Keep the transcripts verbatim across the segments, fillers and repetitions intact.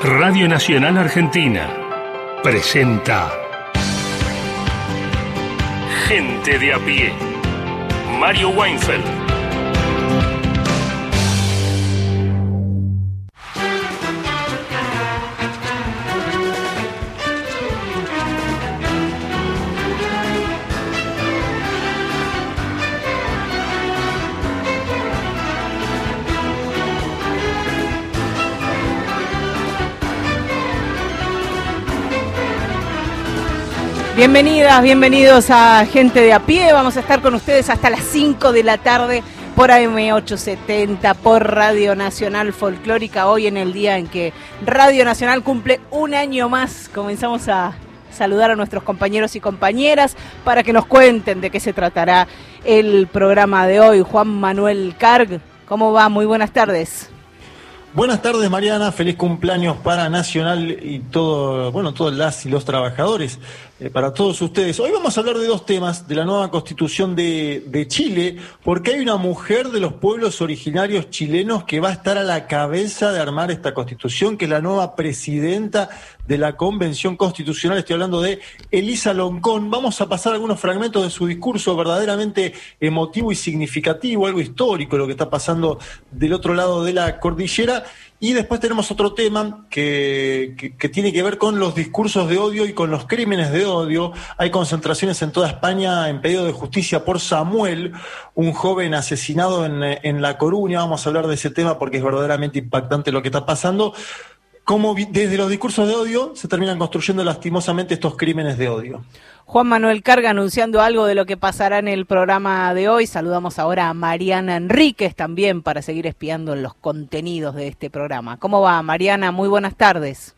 Radio Nacional Argentina presenta Gente de a pie. Mario Weinfeld. Bienvenidas, bienvenidos a Gente de a pie. Vamos a estar con ustedes hasta las cinco de la tarde por A M ochocientos setenta, por Radio Nacional Folclórica. Hoy en el día en que Radio Nacional cumple un año más, comenzamos a saludar a nuestros compañeros y compañeras para que nos cuenten de qué se tratará el programa de hoy. Juan Manuel Carg, ¿cómo va? Muy buenas tardes. Buenas tardes, Mariana, feliz cumpleaños para Nacional y todo, bueno, todos las y los trabajadores, eh, para todos ustedes. Hoy vamos a hablar de dos temas de la nueva Constitución de, de Chile, porque hay una mujer de los pueblos originarios chilenos que va a estar a la cabeza de armar esta Constitución, que es la nueva presidenta de la Convención Constitucional. Estoy hablando de Elisa Loncón. Vamos a pasar algunos fragmentos de su discurso verdaderamente emotivo y significativo, algo histórico lo que está pasando del otro lado de la cordillera. Y después tenemos otro tema que, que, que tiene que ver con los discursos de odio y con los crímenes de odio. Hay concentraciones en toda España en pedido de justicia por Samuel, un joven asesinado en, en La Coruña. Vamos a hablar de ese tema porque es verdaderamente impactante lo que está pasando. Cómo desde los discursos de odio se terminan construyendo lastimosamente estos crímenes de odio. Juan Manuel Carga anunciando algo de lo que pasará en el programa de hoy. Saludamos ahora a Mariana Enríquez también para seguir espiando los contenidos de este programa. ¿Cómo va, Mariana? Muy buenas tardes.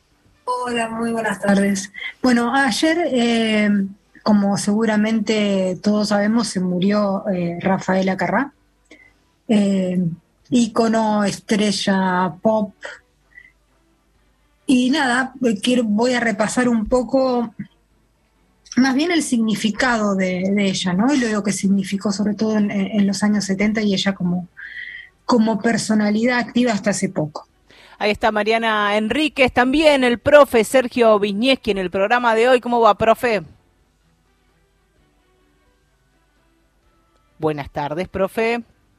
Hola, muy buenas tardes. Bueno, ayer, eh, como seguramente todos sabemos, se murió eh, Rafael Acarrá, eh, ícono, estrella pop. Y nada, quiero, voy a repasar un poco más bien el significado de, de ella, ¿no? Y lo que significó sobre todo en, en los años setenta y ella como, como personalidad activa hasta hace poco. Ahí está Mariana Enríquez, también el profe Sergio Wisniewski en el programa de hoy. ¿Cómo va, profe? Buenas tardes, profe.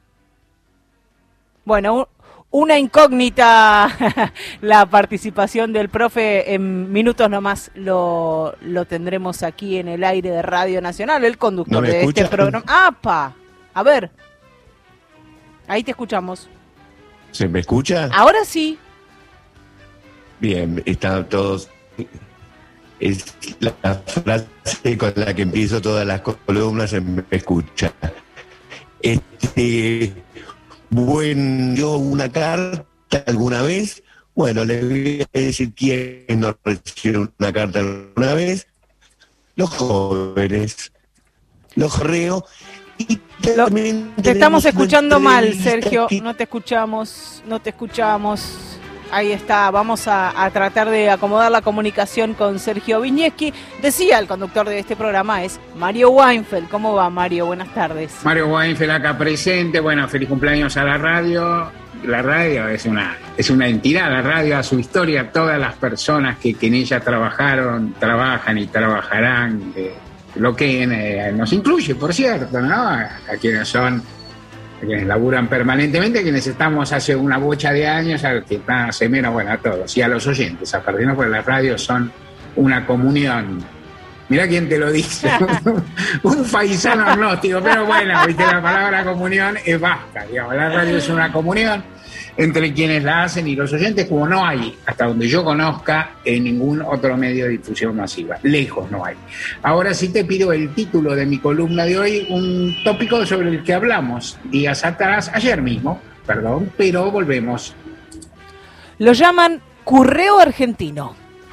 Bueno, una incógnita la participación del profe. En minutos nomás lo, lo tendremos aquí en el aire de Radio Nacional, el conductor ¿No de escuchas? este programa. ¡Apa! A ver, ahí te escuchamos. ¿Se me escucha? Ahora sí. Bien, están todos. Es la frase con la que empiezo todas las columnas, se me escucha. Este... Bueno, yo una carta alguna vez, bueno, le voy a decir quién no recibió una carta alguna vez, los jóvenes, los correos. Y Lo, te estamos escuchando mal, Sergio, no te escuchamos, no te escuchamos. Ahí está, vamos a, a tratar de acomodar la comunicación con Sergio Wisniewski. Decía el conductor de este programa es Mario Weinfeld. ¿Cómo va, Mario? Buenas tardes. Mario Weinfeld acá presente. Bueno, feliz cumpleaños a la radio. La radio es una es una entidad, la radio a su historia, todas las personas que, que en ella trabajaron, trabajan y trabajarán, eh, lo que eh, nos incluye, por cierto, ¿no? A, a quienes son... quienes laburan permanentemente, quienes estamos hace una bocha de años, a que hace menos, bueno, a todos, y a los oyentes, a partir de porque las radios son una comunión. Mirá quién te lo dice, un paisano agnóstico, pero bueno, viste, la palabra comunión es basta, digamos, la radio es una comunión entre quienes la hacen y los oyentes, como no hay, hasta donde yo conozca, en ningún otro medio de difusión masiva. Lejos no hay. Ahora sí te pido el título de mi columna de hoy, un tópico sobre el que hablamos días atrás, ayer mismo, perdón, pero volvemos. Lo llaman Curreo Argentino.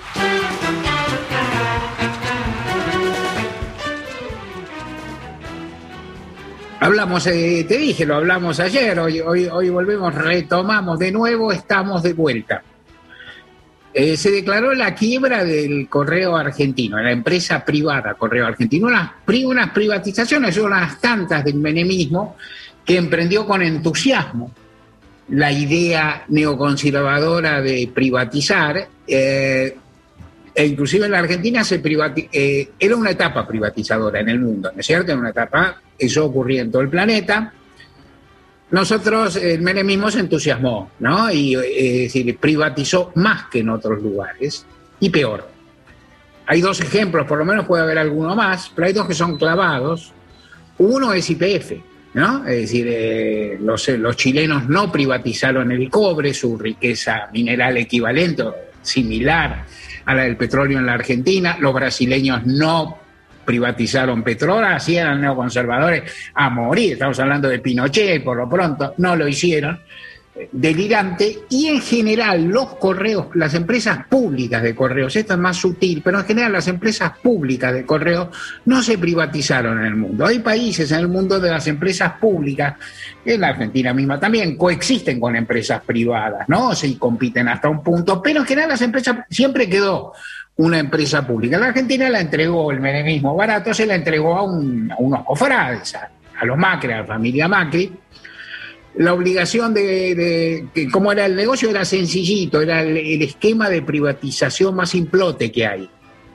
Hablamos, eh, te dije, lo hablamos ayer, hoy, hoy, hoy volvemos, retomamos de nuevo, estamos de vuelta. Eh, se declaró la quiebra del Correo Argentino, la empresa privada Correo Argentino, unas, pri, unas privatizaciones, unas tantas del menemismo que emprendió con entusiasmo la idea neoconservadora de privatizar, eh, e inclusive en la Argentina se privati- eh, era una etapa privatizadora en el mundo, ¿no es cierto? Era una etapa, eso ocurría en todo el planeta. Nosotros, el menemismo se entusiasmó, ¿no? Y eh, es decir, privatizó más que en otros lugares y peor. Hay dos ejemplos, por lo menos puede haber alguno más, pero hay dos que son clavados. Uno es Y P F, ¿no? Es decir, eh, los, los chilenos no privatizaron el cobre, su riqueza mineral equivalente, similar a la del petróleo en la Argentina. Los brasileños no privatizaron petróleo, así eran neoconservadores a morir. Estamos hablando de Pinochet, por lo pronto, no lo hicieron. Delirante. Y en general los correos, las empresas públicas de correos, esto es más sutil, pero en general las empresas públicas de correos no se privatizaron en el mundo. Hay países en el mundo de las empresas públicas, en la Argentina misma también, coexisten con empresas privadas, ¿no? Se compiten hasta un punto, pero en general las empresas, siempre quedó una empresa pública. La Argentina la entregó el menemismo barato, se la entregó a, un, a unos cofrades, a, a los Macri, a la familia Macri. La obligación de, de, de, como era el negocio, era sencillito, era el, el esquema de privatización más simplote que hay.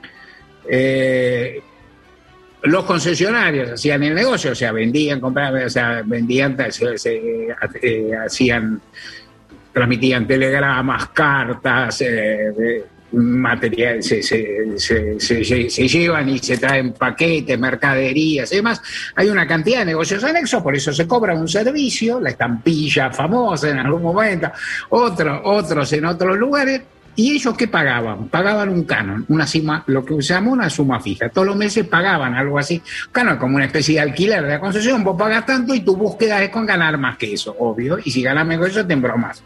Eh, los concesionarios hacían el negocio, o sea, vendían, compraban, o sea, vendían, se, se, eh, hacían, transmitían telegramas, cartas, eh, material, se, se, se, se, se llevan y se traen paquetes, mercaderías y demás. Hay una cantidad de negocios anexos, por eso se cobra un servicio, la estampilla famosa en algún momento, otro, otros en otros lugares. ¿Y ellos qué pagaban? Pagaban un canon, una suma, lo que se llama una suma fija. Todos los meses pagaban algo así. Canon, como una especie de alquiler de la concesión. Vos pagas tanto y tu búsqueda es con ganar más que eso, obvio. Y si ganas mejor eso, te embromas.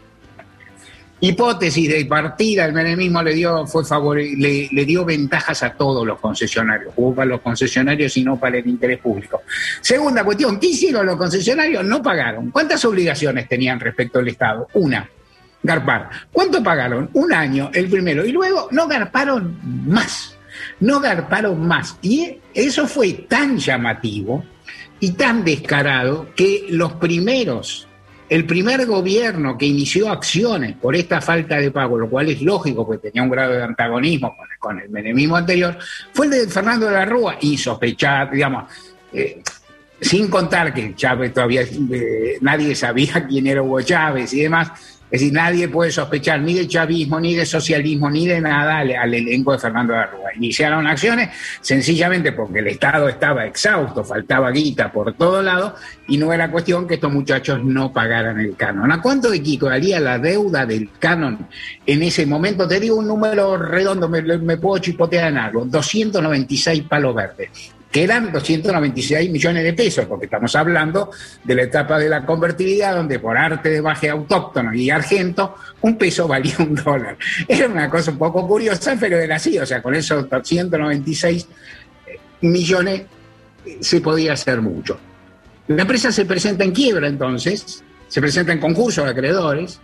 Hipótesis de partida, el menemismo le dio, fue favor, le, le dio ventajas a todos los concesionarios, jugó para los concesionarios y no para el interés público. Segunda cuestión, ¿qué hicieron los concesionarios? No pagaron. ¿Cuántas obligaciones tenían respecto al Estado? Una, garpar. ¿Cuánto pagaron? Un año, el primero, y luego no garparon más, no garparon más. Y eso fue tan llamativo y tan descarado que los primeros... El primer gobierno que inició acciones por esta falta de pago, lo cual es lógico porque tenía un grado de antagonismo con el, con el menemismo anterior, fue el de Fernando de la Rúa, y sospechar, digamos, eh, sin contar que Chávez todavía, eh, nadie sabía quién era Hugo Chávez y demás. Es decir, nadie puede sospechar ni de chavismo, ni de socialismo, ni de nada al, al elenco de Fernando de la Rúa. Iniciaron acciones sencillamente porque el Estado estaba exhausto, faltaba guita por todos lados, y no era cuestión que estos muchachos no pagaran el canon. ¿A cuánto equivaldría la deuda del canon en ese momento? Te digo un número redondo, me, me puedo chipotear en algo, doscientos noventa y seis palos verdes. Que eran doscientos noventa y seis millones de pesos, porque estamos hablando de la etapa de la convertibilidad, donde por arte de baje autóctono y argento, un peso valía un dólar. Era una cosa un poco curiosa, pero era así, o sea, con esos doscientos noventa y seis millones se podía hacer mucho. La empresa se presenta en quiebra entonces, se presenta en concurso de acreedores,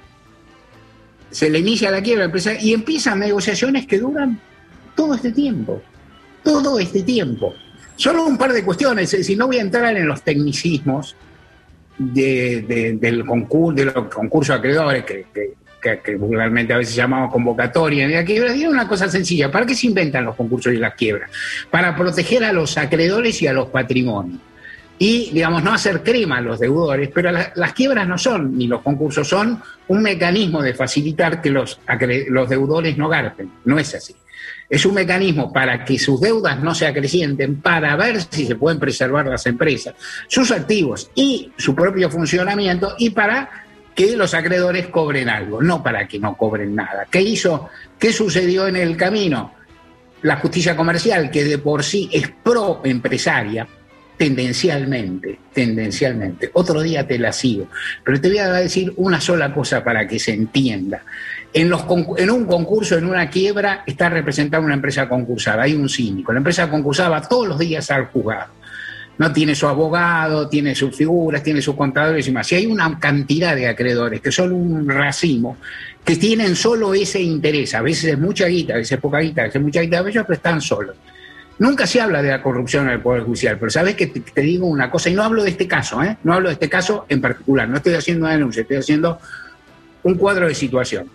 se le inicia la quiebra a la empresa y empiezan negociaciones que duran todo este tiempo, todo este tiempo. Solo un par de cuestiones, si no voy a entrar en los tecnicismos de, de, del concurso, de los concursos de acreedores, que, que, que, que vulgarmente a veces llamamos convocatoria de la quiebra. Digo una cosa sencilla, ¿para qué se inventan los concursos y las quiebras? Para proteger a los acreedores y a los patrimonios. Y, digamos, no hacer crema a los deudores, pero la, las quiebras no son, ni los concursos, son un mecanismo de facilitar que los, los deudores no garpen. No es así. Es un mecanismo para que sus deudas no se acrecienten, para ver si se pueden preservar las empresas, sus activos y su propio funcionamiento, y para que los acreedores cobren algo, no para que no cobren nada. ¿Qué hizo? ¿Qué sucedió en el camino? La justicia comercial, que de por sí es pro empresaria, tendencialmente, tendencialmente. Otro día te la sigo, pero te voy a decir una sola cosa para que se entienda. En, los, en un concurso, en una quiebra, está representada una empresa concursada, hay un síndico. La empresa concursada va todos los días al juzgado. No tiene su abogado, tiene sus figuras, tiene sus contadores y más. Si hay una cantidad de acreedores que son un racimo, que tienen solo ese interés, a veces es mucha guita, a veces es poca guita, a veces es mucha guita, a veces pero están solos. Nunca se habla de la corrupción en el Poder Judicial, pero sabes que te, te digo una cosa, y no hablo de este caso, ¿eh? No hablo de este caso en particular, no estoy haciendo una denuncia, estoy haciendo un cuadro de situación.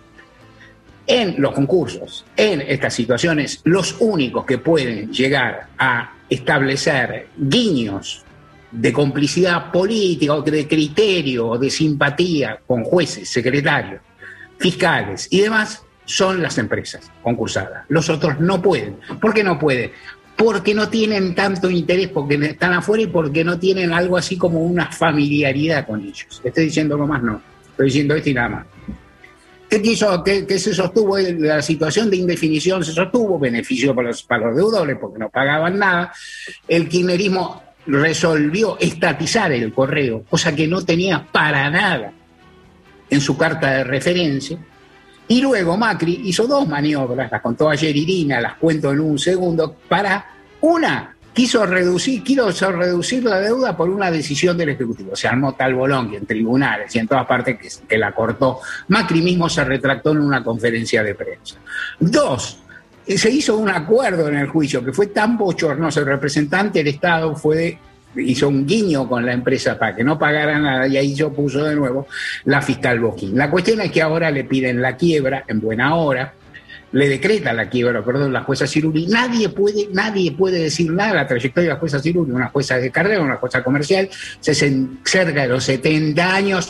En los concursos, en estas situaciones, los únicos que pueden llegar a establecer guiños de complicidad política o de criterio o de simpatía con jueces, secretarios, fiscales y demás son las empresas concursadas. Los otros no pueden. ¿Por qué no pueden? Porque no tienen tanto interés, porque están afuera y porque no tienen algo así como una familiaridad con ellos. Estoy diciendo lo más no. Estoy diciendo esto y nada más. ¿Qué quiso? ¿Qué, qué se sostuvo? La situación de indefinición se sostuvo, beneficio para los, para los deudores porque no pagaban nada. El kirchnerismo resolvió estatizar el correo, cosa que no tenía para nada en su carta de referencia. Y luego Macri hizo dos maniobras, las contó ayer Irina, las cuento en un segundo, para una, quiso reducir, quiso reducir la deuda por una decisión del Ejecutivo. Se armó tal bolón que en tribunales y en todas partes que, que la cortó. Macri mismo se retractó en una conferencia de prensa. Dos, se hizo un acuerdo en el juicio que fue tan bochornoso, el representante del Estado fue de, hizo un guiño con la empresa para que no pagara nada y ahí yo puso de nuevo la fiscal Boquín. La cuestión es que ahora le piden la quiebra en buena hora, le decreta la quiebra, perdón, la jueza Ciruri. Nadie puede, nadie puede decir nada de la trayectoria de la jueza Ciruri, una jueza de carrera, una jueza comercial, se cerca de los setenta años,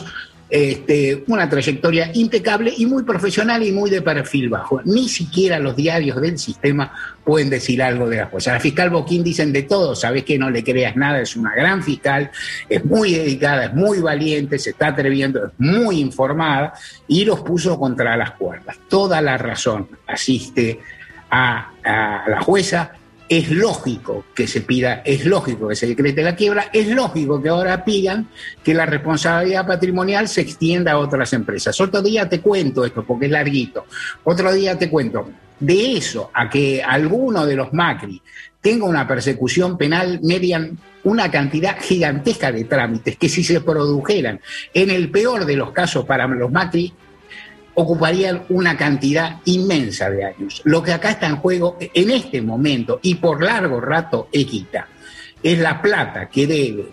Este, una trayectoria impecable y muy profesional y muy de perfil bajo. Ni siquiera los diarios del sistema pueden decir algo de la jueza. La fiscal Boquín dicen de todo, sabes que no le creas nada, es una gran fiscal, es muy dedicada, es muy valiente, se está atreviendo, es muy informada y los puso contra las cuerdas. Toda la razón asiste a, a la jueza. Es lógico que se pida, es lógico que se decrete la quiebra, es lógico que ahora pidan que la responsabilidad patrimonial se extienda a otras empresas. Otro día te cuento esto, porque es larguito. Otro día te cuento. De eso a que alguno de los Macri tenga una persecución penal, median una cantidad gigantesca de trámites que si se produjeran en el peor de los casos para los Macri, ocuparían una cantidad inmensa de años. Lo que acá está en juego en este momento y por largo rato es quita. Es la plata que debe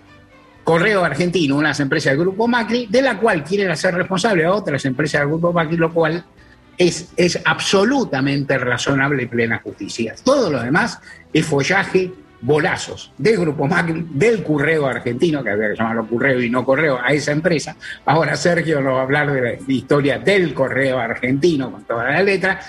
Correo Argentino, unas empresas del Grupo Macri, de la cual quieren hacer responsable a otras empresas del Grupo Macri, lo cual es, es absolutamente razonable y plena justicia. Todo lo demás es follaje, bolazos del Grupo Macri, del Correo Argentino, que había que llamarlo Correo y no Correo, a esa empresa. Ahora Sergio nos va a hablar de la historia del Correo Argentino con toda la letra.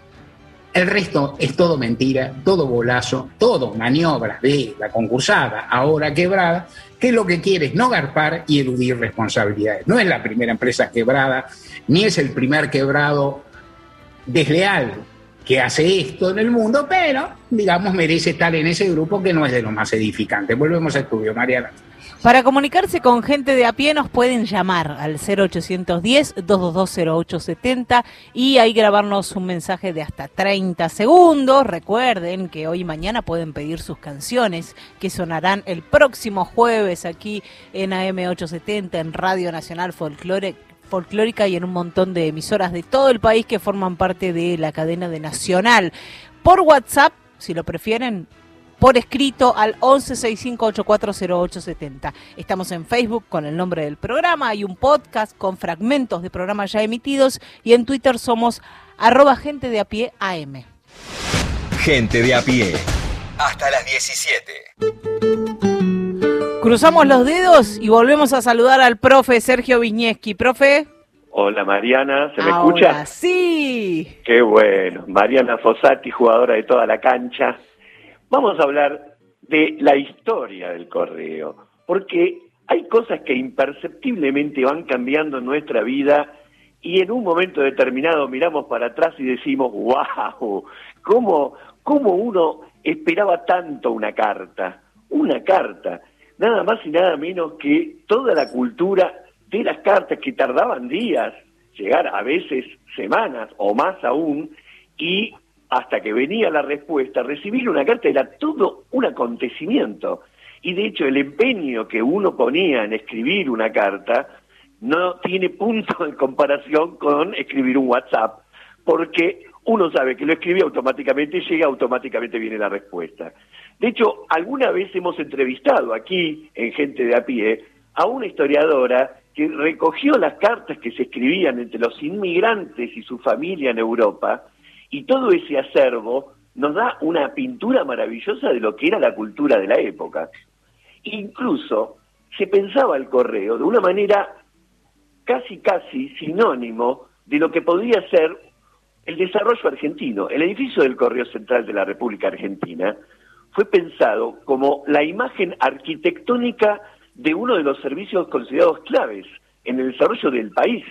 El resto es todo mentira, todo bolazo, todo maniobras de la concursada, ahora quebrada, que lo que quiere es no garpar y eludir responsabilidades. No es la primera empresa quebrada, ni es el primer quebrado desleal que hace esto en el mundo, pero, digamos, merece estar en ese grupo que no es de lo más edificante. Volvemos al estudio, Mariana. Para comunicarse con Gente de a Pie nos pueden llamar al cero ochocientos diez, dos dos dos, cero ocho setenta y ahí grabarnos un mensaje de hasta treinta segundos. Recuerden que hoy y mañana pueden pedir sus canciones que sonarán el próximo jueves aquí en A M ochocientos setenta, en Radio Nacional Folclore. Folclórica y en un montón de emisoras de todo el país que forman parte de la cadena de Nacional. Por WhatsApp, si lo prefieren, por escrito al once sesenta y cinco ochenta y cuatro cero ocho setenta. Estamos en Facebook con el nombre del programa, hay un podcast con fragmentos de programas ya emitidos y en Twitter somos arroba Gente de a Pie A M. Gente de a Pie, hasta las diecisiete. Cruzamos los dedos y volvemos a saludar al profe Sergio Viñeski. Profe. Hola Mariana, ¿se me Ahora escucha? Sí. Qué bueno, Mariana Fossati, jugadora de toda la cancha. Vamos a hablar de la historia del correo, porque hay cosas que imperceptiblemente van cambiando en nuestra vida y en un momento determinado miramos para atrás y decimos, wow, ¿cómo, cómo uno esperaba tanto una carta? Una carta. Nada más y nada menos que toda la cultura de las cartas que tardaban días, llegar a veces semanas o más aún, y hasta que venía la respuesta, recibir una carta era todo un acontecimiento. Y de hecho el empeño que uno ponía en escribir una carta no tiene punto de comparación con escribir un WhatsApp, porque uno sabe que lo escribe automáticamente y llega automáticamente viene la respuesta. De hecho, alguna vez hemos entrevistado aquí, en Gente de a Pie, a una historiadora que recogió las cartas que se escribían entre los inmigrantes y su familia en Europa, y todo ese acervo nos da una pintura maravillosa de lo que era la cultura de la época. Incluso se pensaba el correo de una manera casi casi sinónimo de lo que podía ser el desarrollo argentino. El edificio del Correo Central de la República Argentina fue pensado como la imagen arquitectónica de uno de los servicios considerados claves en el desarrollo del país.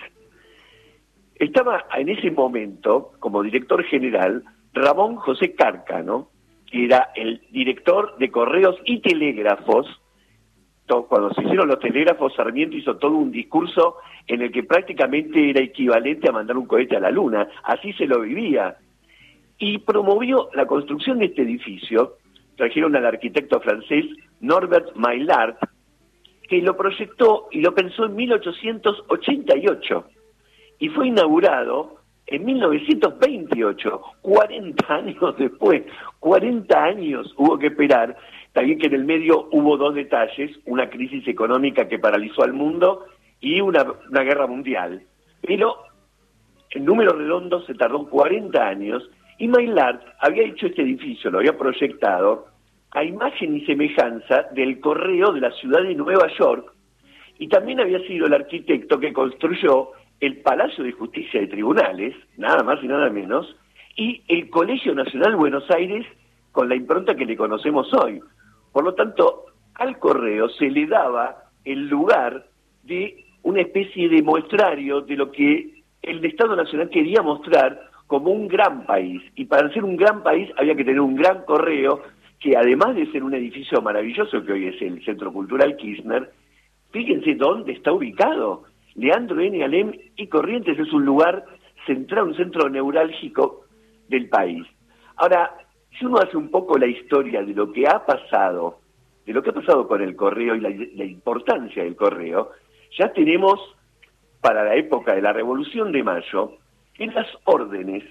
Estaba en ese momento, como director general, Ramón José Cárcano, que era el director de Correos y Telégrafos. Cuando se hicieron los telégrafos, Sarmiento hizo todo un discurso en el que prácticamente era equivalente a mandar un cohete a la luna, así se lo vivía, y promovió la construcción de este edificio. Trajeron al arquitecto francés Norbert Maillard, que lo proyectó y lo pensó en mil ochocientos ochenta y ocho, y fue inaugurado en mil novecientos veintiocho, cuarenta años después, cuarenta años hubo que esperar. También que en el medio hubo dos detalles, una crisis económica que paralizó al mundo y una, una guerra mundial. Pero en números redondos se tardó cuarenta años, y Maillard había hecho este edificio, lo había proyectado a imagen y semejanza del correo de la ciudad de Nueva York, y también había sido el arquitecto que construyó el Palacio de Justicia de Tribunales, nada más y nada menos, y el Colegio Nacional Buenos Aires con la impronta que le conocemos hoy. Por lo tanto, al correo se le daba el lugar de una especie de muestrario de lo que el Estado Nacional quería mostrar como un gran país. Y para ser un gran país había que tener un gran correo, que además de ser un edificio maravilloso, que hoy es el Centro Cultural Kirchner, fíjense dónde está ubicado. Leandro N. Alem y Corrientes es un lugar central, un centro neurálgico del país. Ahora, si uno hace un poco la historia de lo que ha pasado, de lo que ha pasado con el correo y la, la importancia del correo, ya tenemos, para la época de la Revolución de Mayo, que las órdenes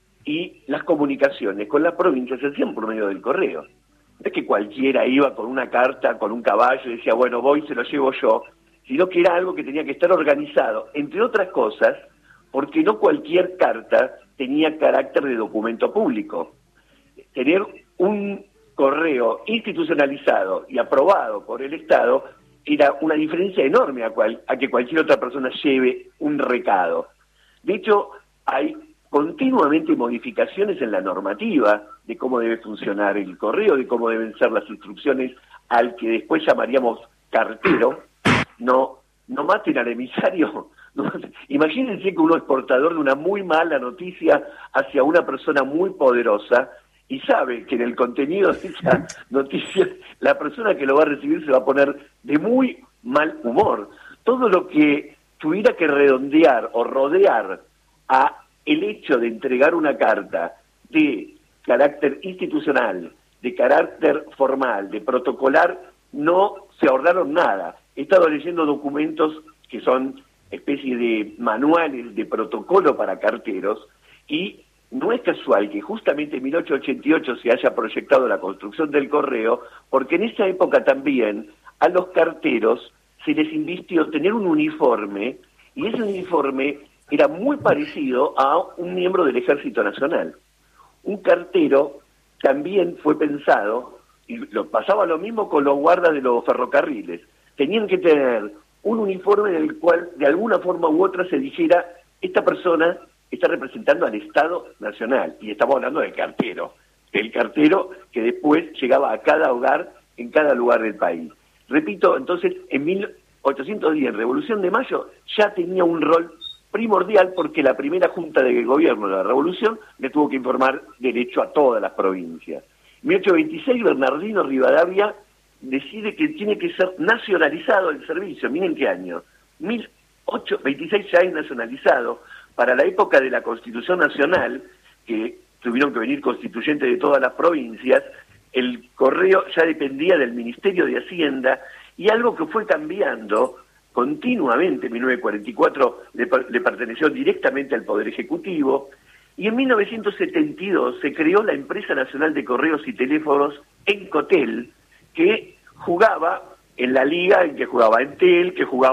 y las comunicaciones con la provincia se hacían por medio del correo. No es que cualquiera iba con una carta, con un caballo y decía, bueno, voy, se lo llevo yo, sino que era algo que tenía que estar organizado, entre otras cosas, porque no cualquier carta tenía carácter de documento público. Tener un correo institucionalizado y aprobado por el Estado era una diferencia enorme a, cual, a que cualquier otra persona lleve un recado. De hecho, hay continuamente modificaciones en la normativa de cómo debe funcionar el correo, de cómo deben ser las instrucciones al que después llamaríamos cartero. No, no maten al emisario. No, imagínense que uno es portador de una muy mala noticia hacia una persona muy poderosa y sabe que en el contenido de esa noticia la persona que lo va a recibir se va a poner de muy mal humor. Todo lo que tuviera que redondear o rodear a el hecho de entregar una carta de carácter institucional, de carácter formal, de protocolar, no se ahorraron nada. He estado leyendo documentos que son especie de manuales de protocolo para carteros, y no es casual que justamente en mil ochocientos ochenta y ocho se haya proyectado la construcción del correo, porque en esa época también a los carteros se les invistió tener un uniforme, y ese uniforme era muy parecido a un miembro del Ejército Nacional. Un cartero también fue pensado, y lo pasaba lo mismo con los guardas de los ferrocarriles, tenían que tener un uniforme en el cual de alguna forma u otra se dijera, esta persona está representando al Estado Nacional, y estamos hablando del cartero, el cartero que después llegaba a cada hogar en cada lugar del país. Repito, entonces, en mil ochocientos diez, Revolución de Mayo, ya tenía un rol primordial, porque la primera junta de gobierno de la Revolución le tuvo que informar derecho a todas las provincias. En mil ochocientos veintiséis, Bernardino Rivadavia decide que tiene que ser nacionalizado el servicio. Miren qué año, mil ochocientos veintiséis ya es nacionalizado. Para la época de la Constitución Nacional, que tuvieron que venir constituyentes de todas las provincias, el correo ya dependía del Ministerio de Hacienda, y algo que fue cambiando continuamente. En mil novecientos cuarenta y cuatro le, le perteneció directamente al Poder Ejecutivo, y en mil novecientos setenta y dos se creó la Empresa Nacional de Correos y Teléfonos, Encotel, que jugaba en la liga en que jugaba Entel, que jugaban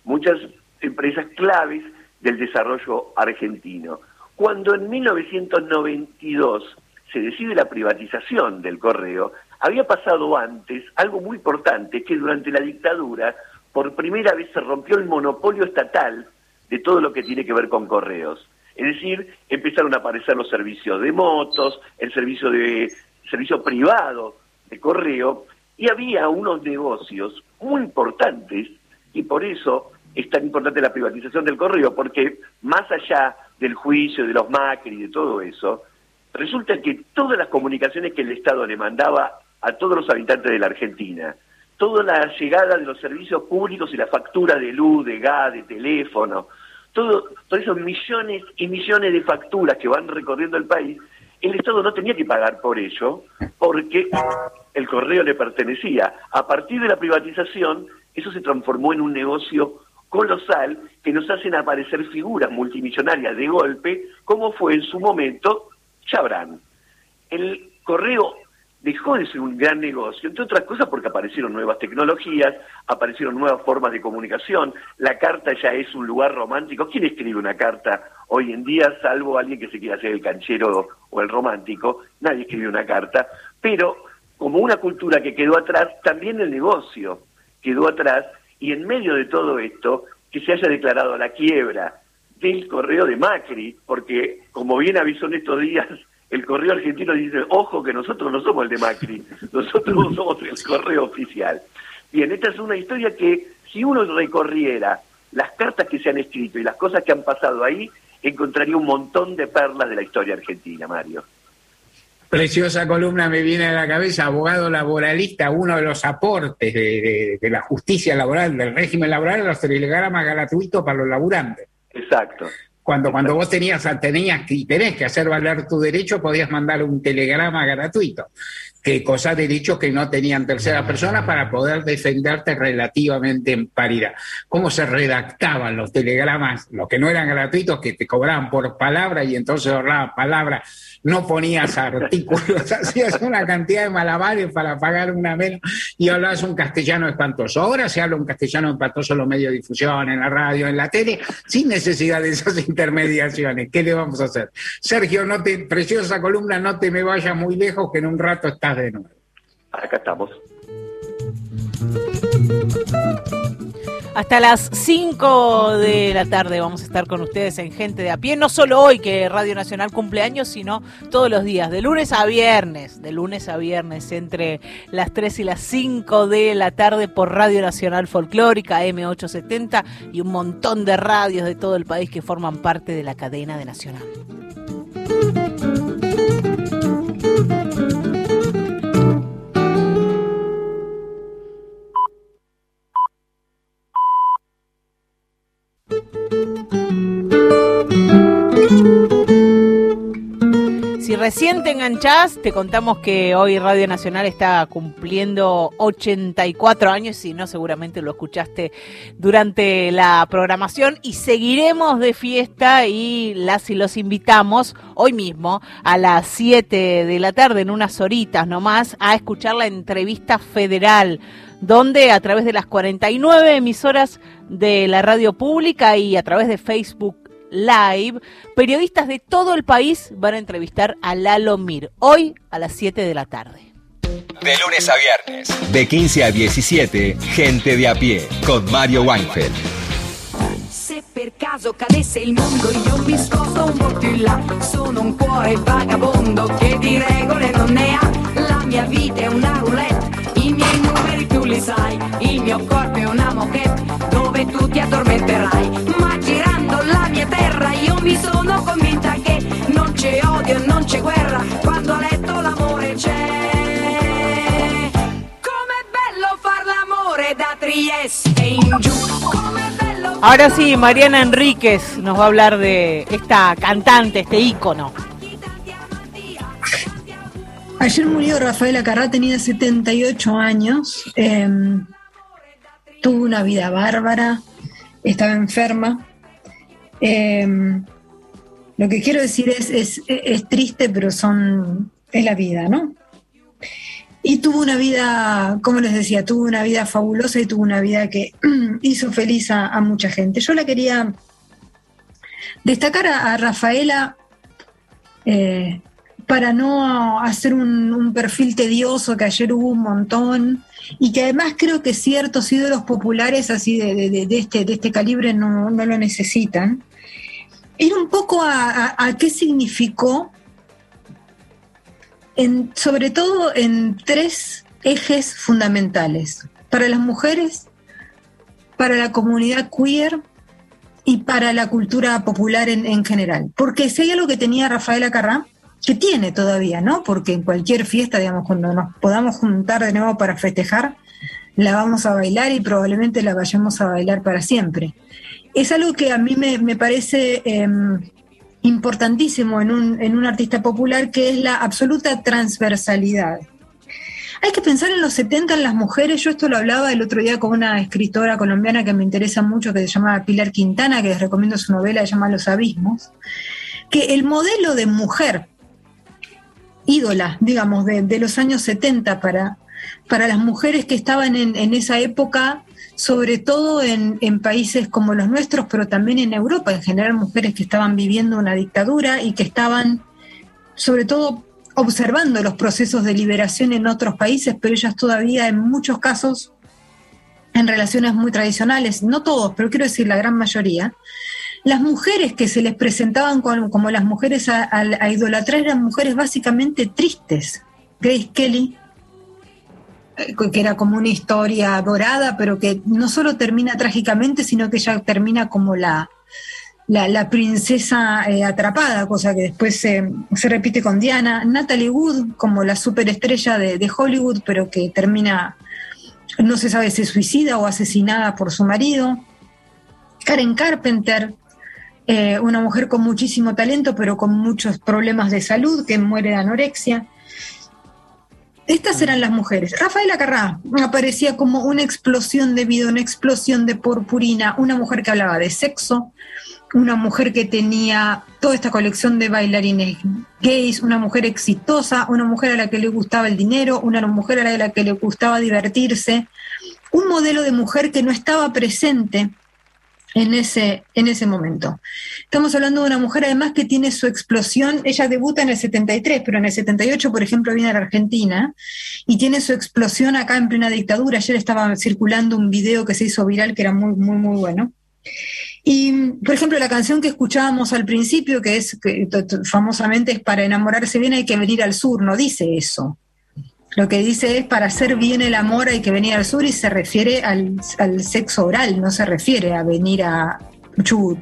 muchas empresas claves del desarrollo argentino. Cuando en mil novecientos noventa y dos se decide la privatización del correo, había pasado antes algo muy importante, que durante la dictadura por primera vez se rompió el monopolio estatal de todo lo que tiene que ver con correos. Es decir, empezaron a aparecer los servicios de motos, el servicio de servicio privado de correo, y había unos negocios muy importantes, y por eso es tan importante la privatización del correo, porque más allá del juicio, de los Macri y de todo eso, resulta que todas las comunicaciones que el Estado le mandaba a todos los habitantes de la Argentina, toda la llegada de los servicios públicos y la factura de luz, de gas, de teléfono, todo, todos esos millones y millones de facturas que van recorriendo el país, el Estado no tenía que pagar por ello, porque el correo le pertenecía. A partir de la privatización, eso se transformó en un negocio colosal que nos hacen aparecer figuras multimillonarias de golpe, como fue en su momento Chabrán. El correo dejó de ser un gran negocio, entre otras cosas porque aparecieron nuevas tecnologías, aparecieron nuevas formas de comunicación, la carta ya es un lugar romántico. ¿Quién escribe una carta hoy en día, salvo alguien que se quiera hacer el canchero o el romántico? Nadie escribe una carta, pero como una cultura que quedó atrás, también el negocio quedó atrás, y en medio de todo esto, que se haya declarado la quiebra del correo de Macri, porque como bien avisó en estos días, el correo argentino dice, ojo que nosotros no somos el de Macri, nosotros somos el correo oficial. Bien, esta es una historia que si uno recorriera las cartas que se han escrito y las cosas que han pasado ahí, encontraría un montón de perlas de la historia argentina, Mario. Preciosa columna me viene a la cabeza, abogado laboralista, uno de los aportes de, de, de la justicia laboral, del régimen laboral, los telegramas gratuitos para los laburantes. Exacto. Cuando, cuando vos tenías, tenías y tenés que hacer valer tu derecho, podías mandar un telegrama gratuito, que cosa derechos que no tenían terceras personas para poder defenderte relativamente en paridad. ¿Cómo se redactaban los telegramas, los que no eran gratuitos, que te cobraban por palabra y entonces ahorrabas palabras? No ponías artículos, hacías una cantidad de malabares para pagar una menos y hablabas un castellano espantoso. Ahora se habla un castellano espantoso en los medios de difusión, en la radio, en la tele, sin necesidad de esas intermediaciones. ¿Qué le vamos a hacer? Sergio, no te, preciosa columna, no te me vayas muy lejos, que en un rato estás de nuevo. Acá estamos. Hasta las cinco de la tarde vamos a estar con ustedes en Gente de a Pie, no solo hoy que Radio Nacional cumple años, sino todos los días, de lunes a viernes, de lunes a viernes, entre las tres y las cinco de la tarde por Radio Nacional Folclórica, eme ochocientos setenta, y un montón de radios de todo el país que forman parte de la cadena de Nacional. Si recién te enganchás, te contamos que hoy Radio Nacional está cumpliendo ochenta y cuatro años, si no seguramente lo escuchaste durante la programación, y seguiremos de fiesta y las y los invitamos hoy mismo a las siete de la tarde, en unas horitas nomás, a escuchar la entrevista federal, donde a través de las cuarenta y nueve emisoras de la radio pública y a través de Facebook Live, periodistas de todo el país van a entrevistar a Lalo Mir, hoy a las siete de la tarde. De lunes a viernes, de quince a diecisiete, Gente de a Pie, con Mario Weinfeld. Se per caso cadesse il mondo io mi sposto un po' più in là, sono un cuore vagabondo che di regole non ne ha, la mia vita è una roulette, i miei numeri tu li sai, il mio corpo è una moquette dove tu ti addormenterai, ma girando la mia terra io mi sono convinta che non c'è odio, non c'è guerra, quando a letto l'amore c'è. Com'è bello far l'amore da Trieste in giù. Ahora sí, Mariana Enríquez nos va a hablar de esta cantante, este ícono. Ayer murió Rafaela Carrá, tenía setenta y ocho años, eh, tuvo una vida bárbara, estaba enferma. Eh, lo que quiero decir es, es, es triste, pero son es la vida, ¿no? y tuvo una vida, como les decía, tuvo una vida fabulosa y tuvo una vida que hizo feliz a, a mucha gente. Yo la quería destacar a, a Rafaela eh, para no hacer un, un perfil tedioso, que ayer hubo un montón, y que además creo que ciertos ídolos populares así de, de, de, este, de este calibre no, no lo necesitan. Ir un poco a, a, a qué significó, en, sobre todo en tres ejes fundamentales: para las mujeres, para la comunidad queer y para la cultura popular en, en general. Porque si hay algo que tenía Rafaela Carrá, que tiene todavía, ¿no? Porque en cualquier fiesta, digamos, cuando nos podamos juntar de nuevo para festejar, la vamos a bailar y probablemente la vayamos a bailar para siempre. Es algo que a mí me, me parece eh, importantísimo en un, en un artista popular, que es la absoluta transversalidad. Hay que pensar en los setenta en las mujeres. Yo esto lo hablaba el otro día con una escritora colombiana que me interesa mucho, que se llama Pilar Quintana, que les recomiendo su novela, se llama Los Abismos, que el modelo de mujer ídola, digamos, de, de los años setenta para, para las mujeres que estaban en, en esa época, sobre todo en, en países como los nuestros, pero también en Europa, en general mujeres que estaban viviendo una dictadura y que estaban, sobre todo, observando los procesos de liberación en otros países, pero ellas todavía en muchos casos en relaciones muy tradicionales, no todos, pero quiero decir la gran mayoría. Las mujeres que se les presentaban como, como las mujeres a, a, a idolatrar eran mujeres básicamente tristes. Grace Kelly, que era como una historia dorada, pero que no solo termina trágicamente, sino que ella termina como la, la, la princesa eh, atrapada, cosa que después eh, se repite con Diana. Natalie Wood, como la superestrella de, de Hollywood, pero que termina, no se sabe si suicida o asesinada por su marido. Karen Carpenter, Eh, una mujer con muchísimo talento, pero con muchos problemas de salud, que muere de anorexia. Estas eran las mujeres. Rafaela Carrá aparecía como una explosión de vida, una explosión de purpurina, una mujer que hablaba de sexo, una mujer que tenía toda esta colección de bailarines gays, una mujer exitosa, una mujer a la que le gustaba el dinero, una mujer a la que le gustaba divertirse, un modelo de mujer que no estaba presente en ese, en ese momento. Estamos hablando de una mujer además que tiene su explosión. Ella debuta en el setenta y tres, pero en el setenta y ocho, por ejemplo, viene a la Argentina y tiene su explosión acá en plena dictadura. Ayer estaba circulando un video que se hizo viral que era muy, muy, muy bueno. Y, por ejemplo, la canción que escuchábamos al principio, que es que famosamente es para enamorarse bien hay que venir al sur, no dice eso. Lo que dice es, para hacer bien el amor hay que venir al sur, y se refiere al, al sexo oral, no se refiere a venir a Chubut.